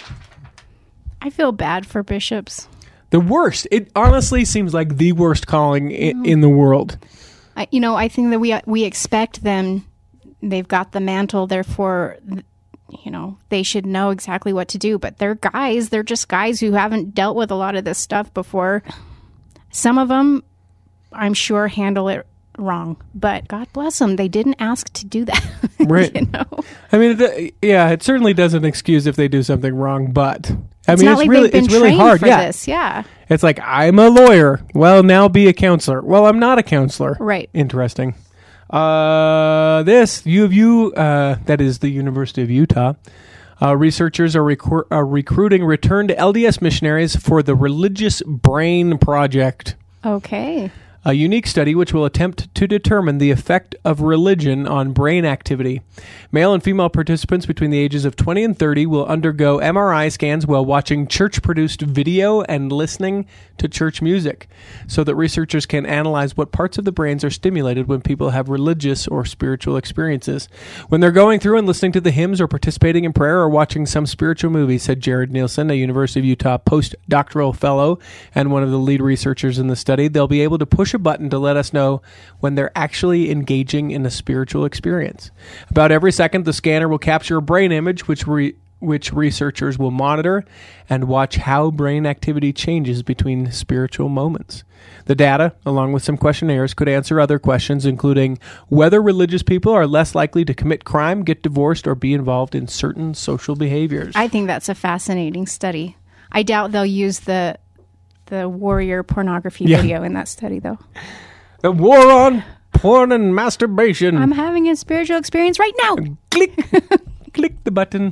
I feel bad for bishops. The worst. It honestly seems like the worst calling in the world. I think that we expect them. They've got the mantle, therefore, they should know exactly what to do. But they're guys. They're just guys who haven't dealt with a lot of this stuff before. Some of them, I'm sure, handle it wrong. But God bless them. They didn't ask to do that. Right. I mean, it certainly doesn't excuse if they do something wrong, but It's really hard. For this. Yeah. It's like, I'm a lawyer. Well, now be a counselor. Well, I'm not a counselor. Right. Interesting. This U of U, that is the University of Utah, researchers are recruiting returned LDS missionaries for the Religious Brain Project. Okay. A unique study which will attempt to determine the effect of religion on brain activity. Male and female participants between the ages of 20 and 30 will undergo MRI scans while watching church-produced video and listening to church music, so that researchers can analyze what parts of the brains are stimulated when people have religious or spiritual experiences. When they're going through and listening to the hymns or participating in prayer or watching some spiritual movie, said Jared Nielsen, a University of Utah postdoctoral fellow and one of the lead researchers in the study, they'll be able to push a button to let us know when they're actually engaging in a spiritual experience. About every second, the scanner will capture a brain image, which researchers will monitor and watch how brain activity changes between spiritual moments. The data, along with some questionnaires, could answer other questions, including whether religious people are less likely to commit crime, get divorced, or be involved in certain social behaviors. I think that's a fascinating study. I doubt they'll use the warrior pornography video in that study, though. The war on porn and masturbation. I'm having a spiritual experience right now. Click the button.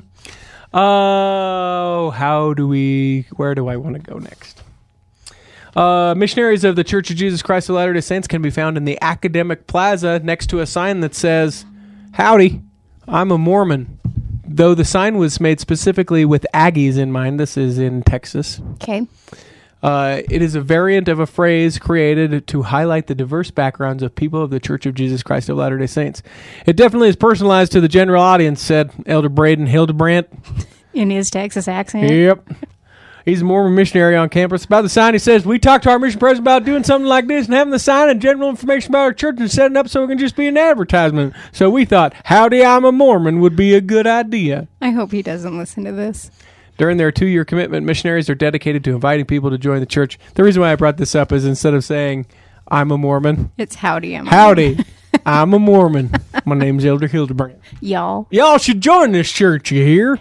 Where do I want to go next? Missionaries of the Church of Jesus Christ of Latter-day Saints can be found in the Academic Plaza next to a sign that says, "Howdy, I'm a Mormon." Though the sign was made specifically with Aggies in mind, this is in Texas. Okay. It is a variant of a phrase created to highlight the diverse backgrounds of people of the Church of Jesus Christ of Latter-day Saints. It definitely is personalized to the general audience, said Elder Braden Hildebrandt. In his Texas accent? Yep. He's a Mormon missionary on campus. About the sign, he says, "We talked to our mission president about doing something like this and having the sign and general information about our church and setting up so it can just be an advertisement. So we thought, howdy, I'm a Mormon would be a good idea." I hope he doesn't listen to this. During their 2-year commitment, missionaries are dedicated to inviting people to join the church. The reason why I brought this up is instead of saying, "I'm a Mormon," it's howdy, I'm a howdy, Mormon. I'm a Mormon. My name's Elder Hildebrandt. Y'all should join this church, you hear?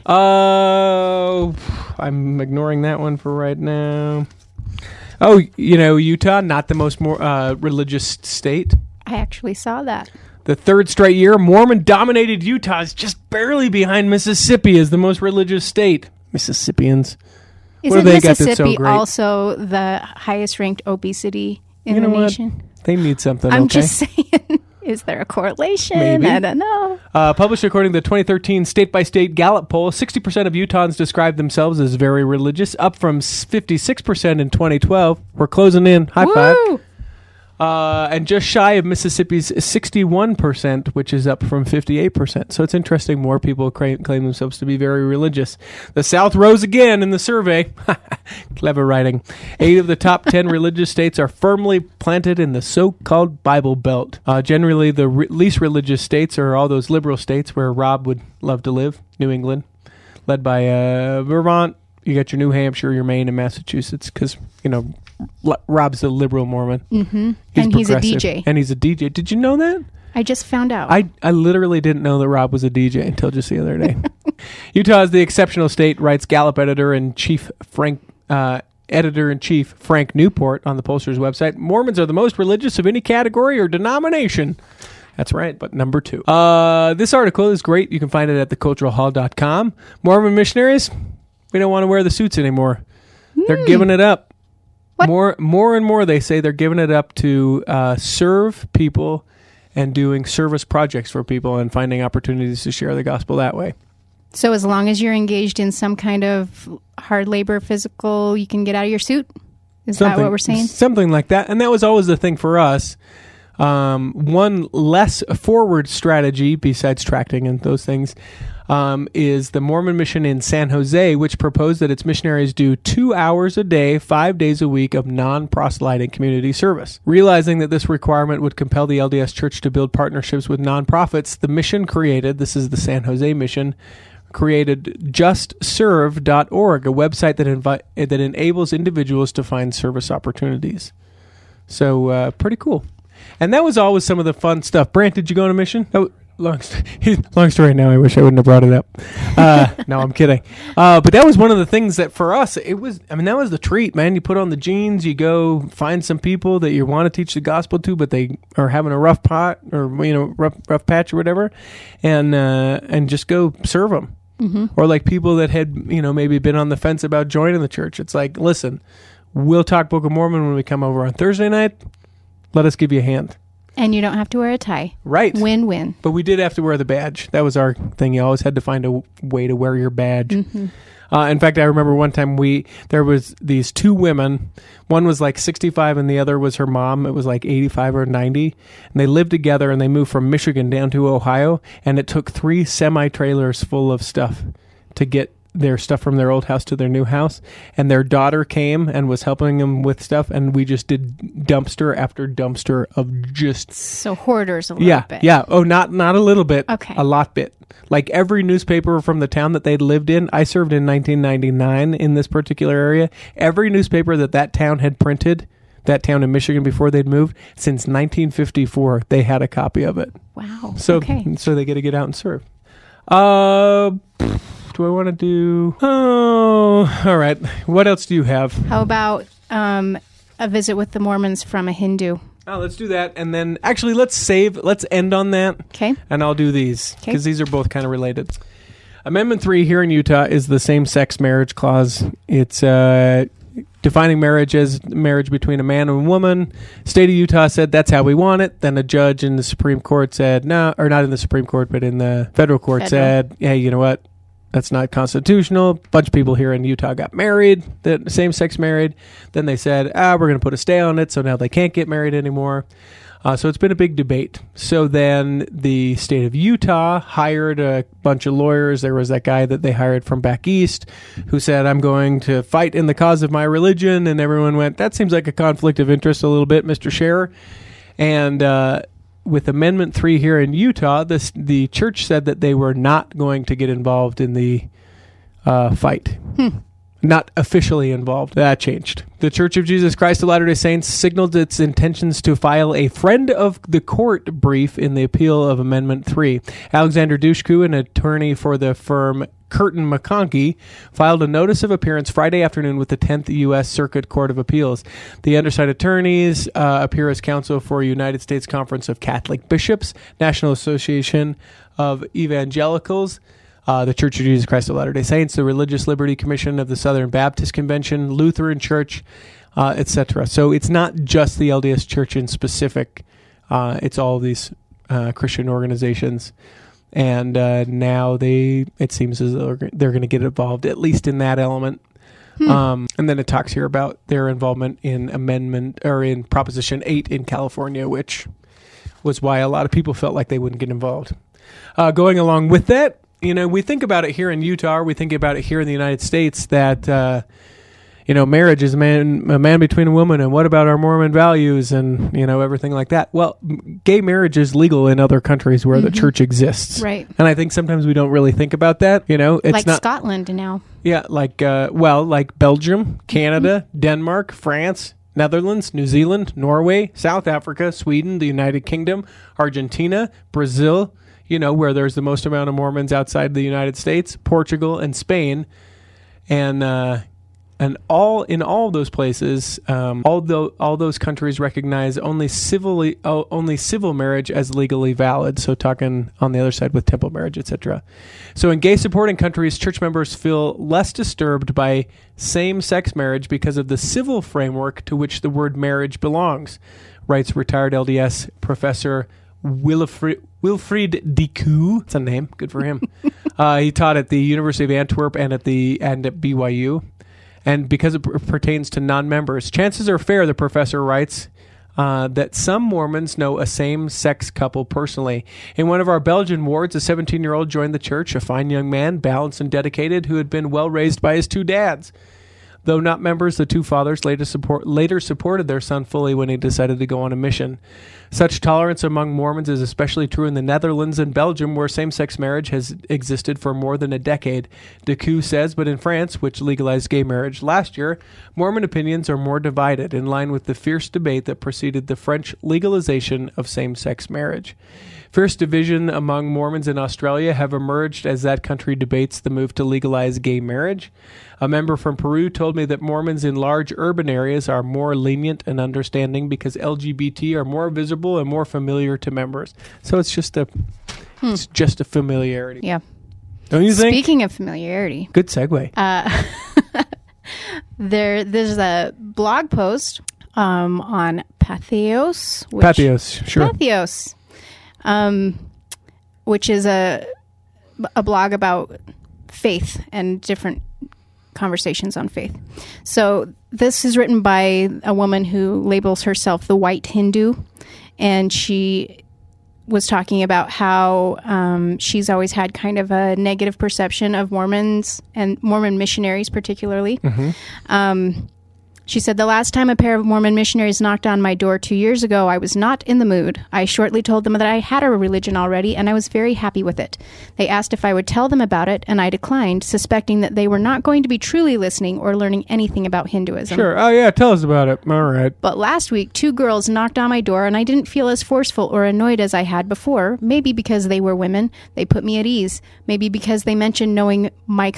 I'm ignoring that one for right now. Oh, Utah, not the most religious state. I actually saw that. The third straight year, Mormon-dominated Utah is just barely behind Mississippi as the most religious state. Mississippians. Isn't Mississippi also the highest-ranked obesity in the nation? They need something, I'm just saying. Is there a correlation? Maybe. I don't know. Published according to the 2013 state-by-state Gallup poll, 60% of Utahns describe themselves as very religious, up from 56% in 2012. We're closing in. High five. And just shy of Mississippi's 61%, which is up from 58%. So it's interesting more people claim themselves to be very religious. The South rose again in the survey. Clever writing. 8 of the top 10 religious states are firmly planted in the so-called Bible Belt. Generally, the least religious states are all those liberal states where Rob would love to live. New England, led by Vermont. You got your New Hampshire, your Maine, and Massachusetts, because, Rob's the liberal Mormon. Mm-hmm. And he's a DJ. And he's a DJ. Did you know that? I just found out. I literally didn't know that Rob was a DJ until just the other day. Utah is the exceptional state, writes Gallup editor-in-chief Frank Newport on the pollster's website. Mormons are the most religious of any category or denomination. That's right, but number 2. This article is great. You can find it at theculturalhall.com. Mormon missionaries, we don't want to wear the suits anymore. They're giving it up. What? More and more, they say they're giving it up to serve people and doing service projects for people and finding opportunities to share the gospel that way. So as long as you're engaged in some kind of hard labor, physical, you can get out of your suit? Is that what we're saying? Something like that. And that was always the thing for us. One less forward strategy, besides tracting and those things, is the Mormon mission in San Jose, which proposed that its missionaries do 2 hours a day, 5 days a week of non-proselyting community service. Realizing that this requirement would compel the LDS Church to build partnerships with nonprofits, the mission created, this is the San Jose mission, created justserve.org, a website that enables individuals to find service opportunities. So, pretty cool. And that was always some of the fun stuff. Brant, did you go on a mission? long story now. I wish I wouldn't have brought it up. No, I'm kidding. But that was one of the things that for us, that was the treat, man. You put on the jeans, you go find some people that you want to teach the gospel to, but they are having a rough pot or, rough patch or whatever, and just go serve them. Mm-hmm. Or like people that had, maybe been on the fence about joining the church. It's like, listen, we'll talk Book of Mormon when we come over on Thursday night. Let us give you a hand. And you don't have to wear a tie. Right. Win-win. But we did have to wear the badge. That was our thing. You always had to find a way to wear your badge. Mm-hmm. In fact, I remember one time there was these two women. One was like 65 and the other was her mom. It was like 85 or 90. And they lived together and they moved from Michigan down to Ohio. And it took 3 semi-trailers full of stuff to get their stuff from their old house to their new house. And their daughter came and was helping them with stuff. And we just did dumpster after dumpster of just... So hoarders a little bit. Yeah. Oh, not a little bit. Okay. A lot bit. Like every newspaper from the town that they'd lived in, I served in 1999 in this particular area. Every newspaper that town had printed, that town in Michigan before they'd moved, since 1954, they had a copy of it. Wow. So they get to get out and serve. Do I want to do... Oh, all right. What else do you have? How about a visit with the Mormons from a Hindu? Oh, let's do that. And then, actually, let's end on that. Okay. And I'll do these, because these are both kind of related. Amendment 3 here in Utah is the same-sex marriage clause. It's defining marriage as marriage between a man and a woman. State of Utah said that's how we want it. Then a judge in the Supreme Court said, no, or not in the Supreme Court, but in the federal court said, hey, you know what? That's not constitutional. A bunch of people here in Utah got married, the same-sex married. Then they said, we're going to put a stay on it, so now they can't get married anymore. So it's been a big debate. So then the state of Utah hired a bunch of lawyers. There was that guy that they hired from back east who said, I'm going to fight in the cause of my religion. And everyone went, that seems like a conflict of interest a little bit, Mr. Scherer. And with Amendment 3 here in Utah, the church said that they were not going to get involved in the fight. Not officially involved. That changed. The Church of Jesus Christ of Latter-day Saints signaled its intentions to file a friend of the court brief in the appeal of Amendment 3. Alexander Dushku, an attorney for the firm Curtin McConkie, filed a notice of appearance Friday afternoon with the 10th U.S. Circuit Court of Appeals. The undersigned attorneys appear as counsel for United States Conference of Catholic Bishops, National Association of Evangelicals, the Church of Jesus Christ of Latter-day Saints, the Religious Liberty Commission of the Southern Baptist Convention, Lutheran Church, etc. So it's not just the LDS Church in specific. It's all these Christian organizations. And now it seems as though they're going to get involved, at least in that element. And then it talks here about their involvement in in Proposition 8 in California, which was why a lot of people felt like they wouldn't get involved. Going along with that, we think about it here in Utah, or we think about it here in the United States that, marriage is a man between a woman, and what about our Mormon values and, everything like that. Well, gay marriage is legal in other countries where the church exists. Right. And I think sometimes we don't really think about that, It's like not, Scotland now. Yeah, like Belgium, Canada, Denmark, France, Netherlands, New Zealand, Norway, South Africa, Sweden, the United Kingdom, Argentina, Brazil, where there's the most amount of Mormons outside the United States, Portugal, and Spain. And in all those places, all those countries recognize only civil marriage as legally valid. So talking on the other side with temple marriage, etc. So in gay supporting countries, church members feel less disturbed by same-sex marriage because of the civil framework to which the word marriage belongs, writes retired LDS professor Wilfried Decoux. That's a name. Good for him. He taught at the University of Antwerp and at BYU. And because it pertains to non-members, chances are fair, the professor writes, that some Mormons know a same-sex couple personally. In one of our Belgian wards, a 17-year-old joined the church, a fine young man, balanced and dedicated, who had been well-raised by his two dads. Though not members, the two fathers later supported their son fully when he decided to go on a mission. Such tolerance among Mormons is especially true in the Netherlands and Belgium, where same-sex marriage has existed for more than a decade. Decoux says, but in France, which legalized gay marriage last year, Mormon opinions are more divided, in line with the fierce debate that preceded the French legalization of same-sex marriage. Fierce division among Mormons in Australia have emerged as that country debates the move to legalize gay marriage. A member from Peru told me that Mormons in large urban areas are more lenient and understanding because LGBT are more visible and more familiar to members. So it's just a familiarity. Yeah. Don't you think? Speaking of familiarity. Good segue. There's a blog post on Patheos. Patheos, sure. Patheos. Which is a blog about faith and different conversations on faith. So this is written by a woman who labels herself the White Hindu, and she was talking about how she's always had kind of a negative perception of Mormons and Mormon missionaries particularly. Mm-hmm. She said, the last time a pair of Mormon missionaries knocked on my door 2 years ago, I was not in the mood. I shortly told them that I had a religion already, and I was very happy with it. They asked if I would tell them about it, and I declined, suspecting that they were not going to be truly listening or learning anything about Hinduism. Sure. Oh, yeah, tell us about it. All right. But last week, 2 girls knocked on my door, and I didn't feel as forceful or annoyed as I had before. Maybe because they were women. They put me at ease. Maybe because they mentioned knowing my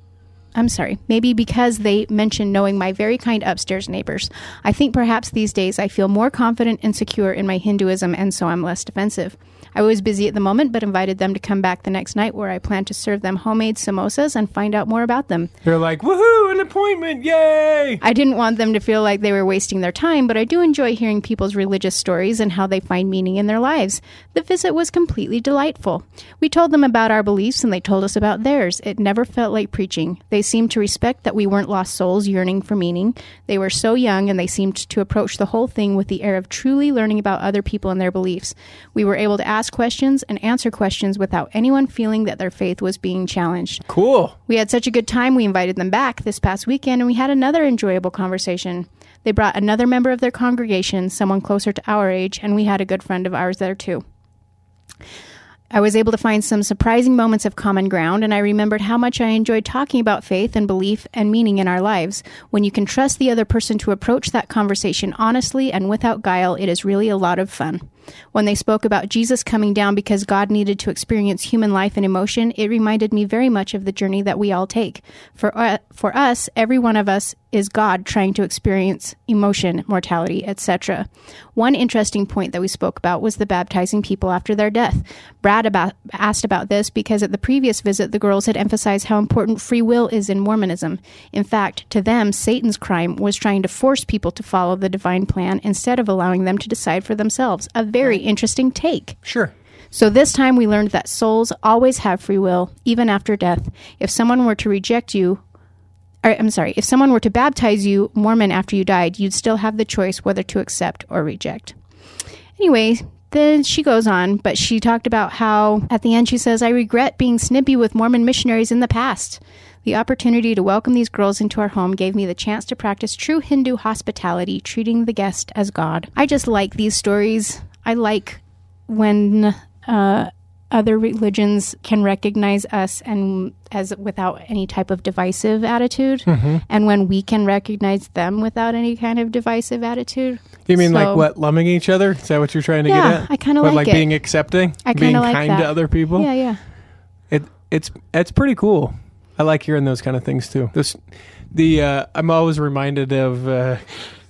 very kind upstairs neighbors. I think perhaps these days I feel more confident and secure in my Hinduism, and so I'm less defensive. I was busy at the moment, but invited them to come back the next night, where I plan to serve them homemade samosas and find out more about them. They're like, woohoo, an appointment, yay! I didn't want them to feel like they were wasting their time, but I do enjoy hearing people's religious stories and how they find meaning in their lives. The visit was completely delightful. We told them about our beliefs, and they told us about theirs. It never felt like preaching. They seemed to respect that we weren't lost souls yearning for meaning. They were so young, and they seemed to approach the whole thing with the air of truly learning about other people and their beliefs. We were able to ask questions and answer questions without anyone feeling that their faith was being challenged. Cool. We had such a good time, we invited them back this past weekend, and we had another enjoyable conversation. They brought another member of their congregation, someone closer to our age, and we had a good friend of ours there too. I was able to find some surprising moments of common ground, and I remembered how much I enjoyed talking about faith and belief and meaning in our lives. When you can trust the other person to approach that conversation honestly and without guile, it is really a lot of fun. When they spoke about Jesus coming down because God needed to experience human life and emotion, it reminded me very much of the journey that we all take. For us, every one of us is God trying to experience emotion, mortality, etc. One interesting point that we spoke about was the baptizing people after their death. Brad asked about this because at the previous visit, the girls had emphasized how important free will is in Mormonism. In fact, to them, Satan's crime was trying to force people to follow the divine plan instead of allowing them to decide for themselves. A very interesting take. Sure. So this time we learned that souls always have free will, even after death. If someone were to if someone were to baptize you Mormon after you died, you'd still have the choice whether to accept or reject. Anyway, then she goes on, but she talked about how, at the end she says, I regret being snippy with Mormon missionaries in the past. The opportunity to welcome these girls into our home gave me the chance to practice true Hindu hospitality, treating the guest as God. I just like these stories. I like when other religions can recognize us and as without any type of divisive attitude, and when we can recognize them without any kind of divisive attitude. You mean like what, loving each other? Is that what you're trying to get at? I kind of like it. Being accepting, being like kind to other people. Yeah. It's pretty cool. I like hearing those kind of things too. I'm always reminded of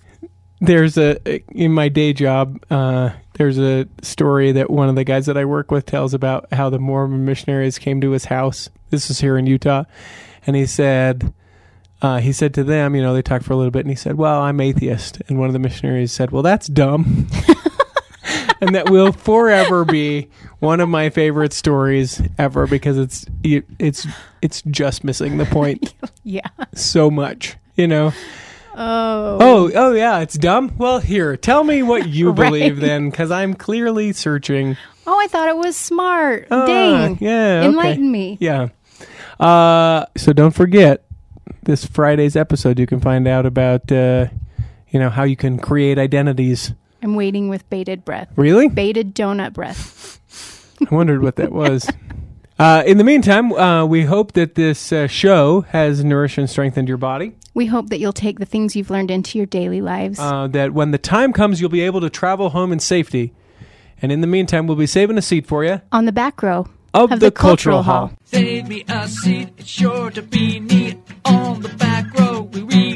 in my day job. There's a story that one of the guys that I work with tells about how the Mormon missionaries came to his house. This is here in Utah, and he said to them, they talked for a little bit, and he said, "Well, I'm atheist," and one of the missionaries said, "Well, that's dumb." And that will forever be one of my favorite stories ever because it's just missing the point. Yeah. So much, Oh yeah, it's dumb. Well, here, tell me what you believe then, because I'm clearly searching. Oh, I thought it was smart. Dang. Yeah. Enlighten me. Yeah. So don't forget, this Friday's episode, you can find out about how you can create identities. I'm waiting with bated breath. Really? Bated donut breath. I wondered what that was. In the meantime, we hope that this show has nourished and strengthened your body. We hope that you'll take the things you've learned into your daily lives. That when the time comes, you'll be able to travel home in safety. And in the meantime, we'll be saving a seat for you. On the back row of the Cultural Hall. Save me a seat, it's sure to be neat. On the back row, we read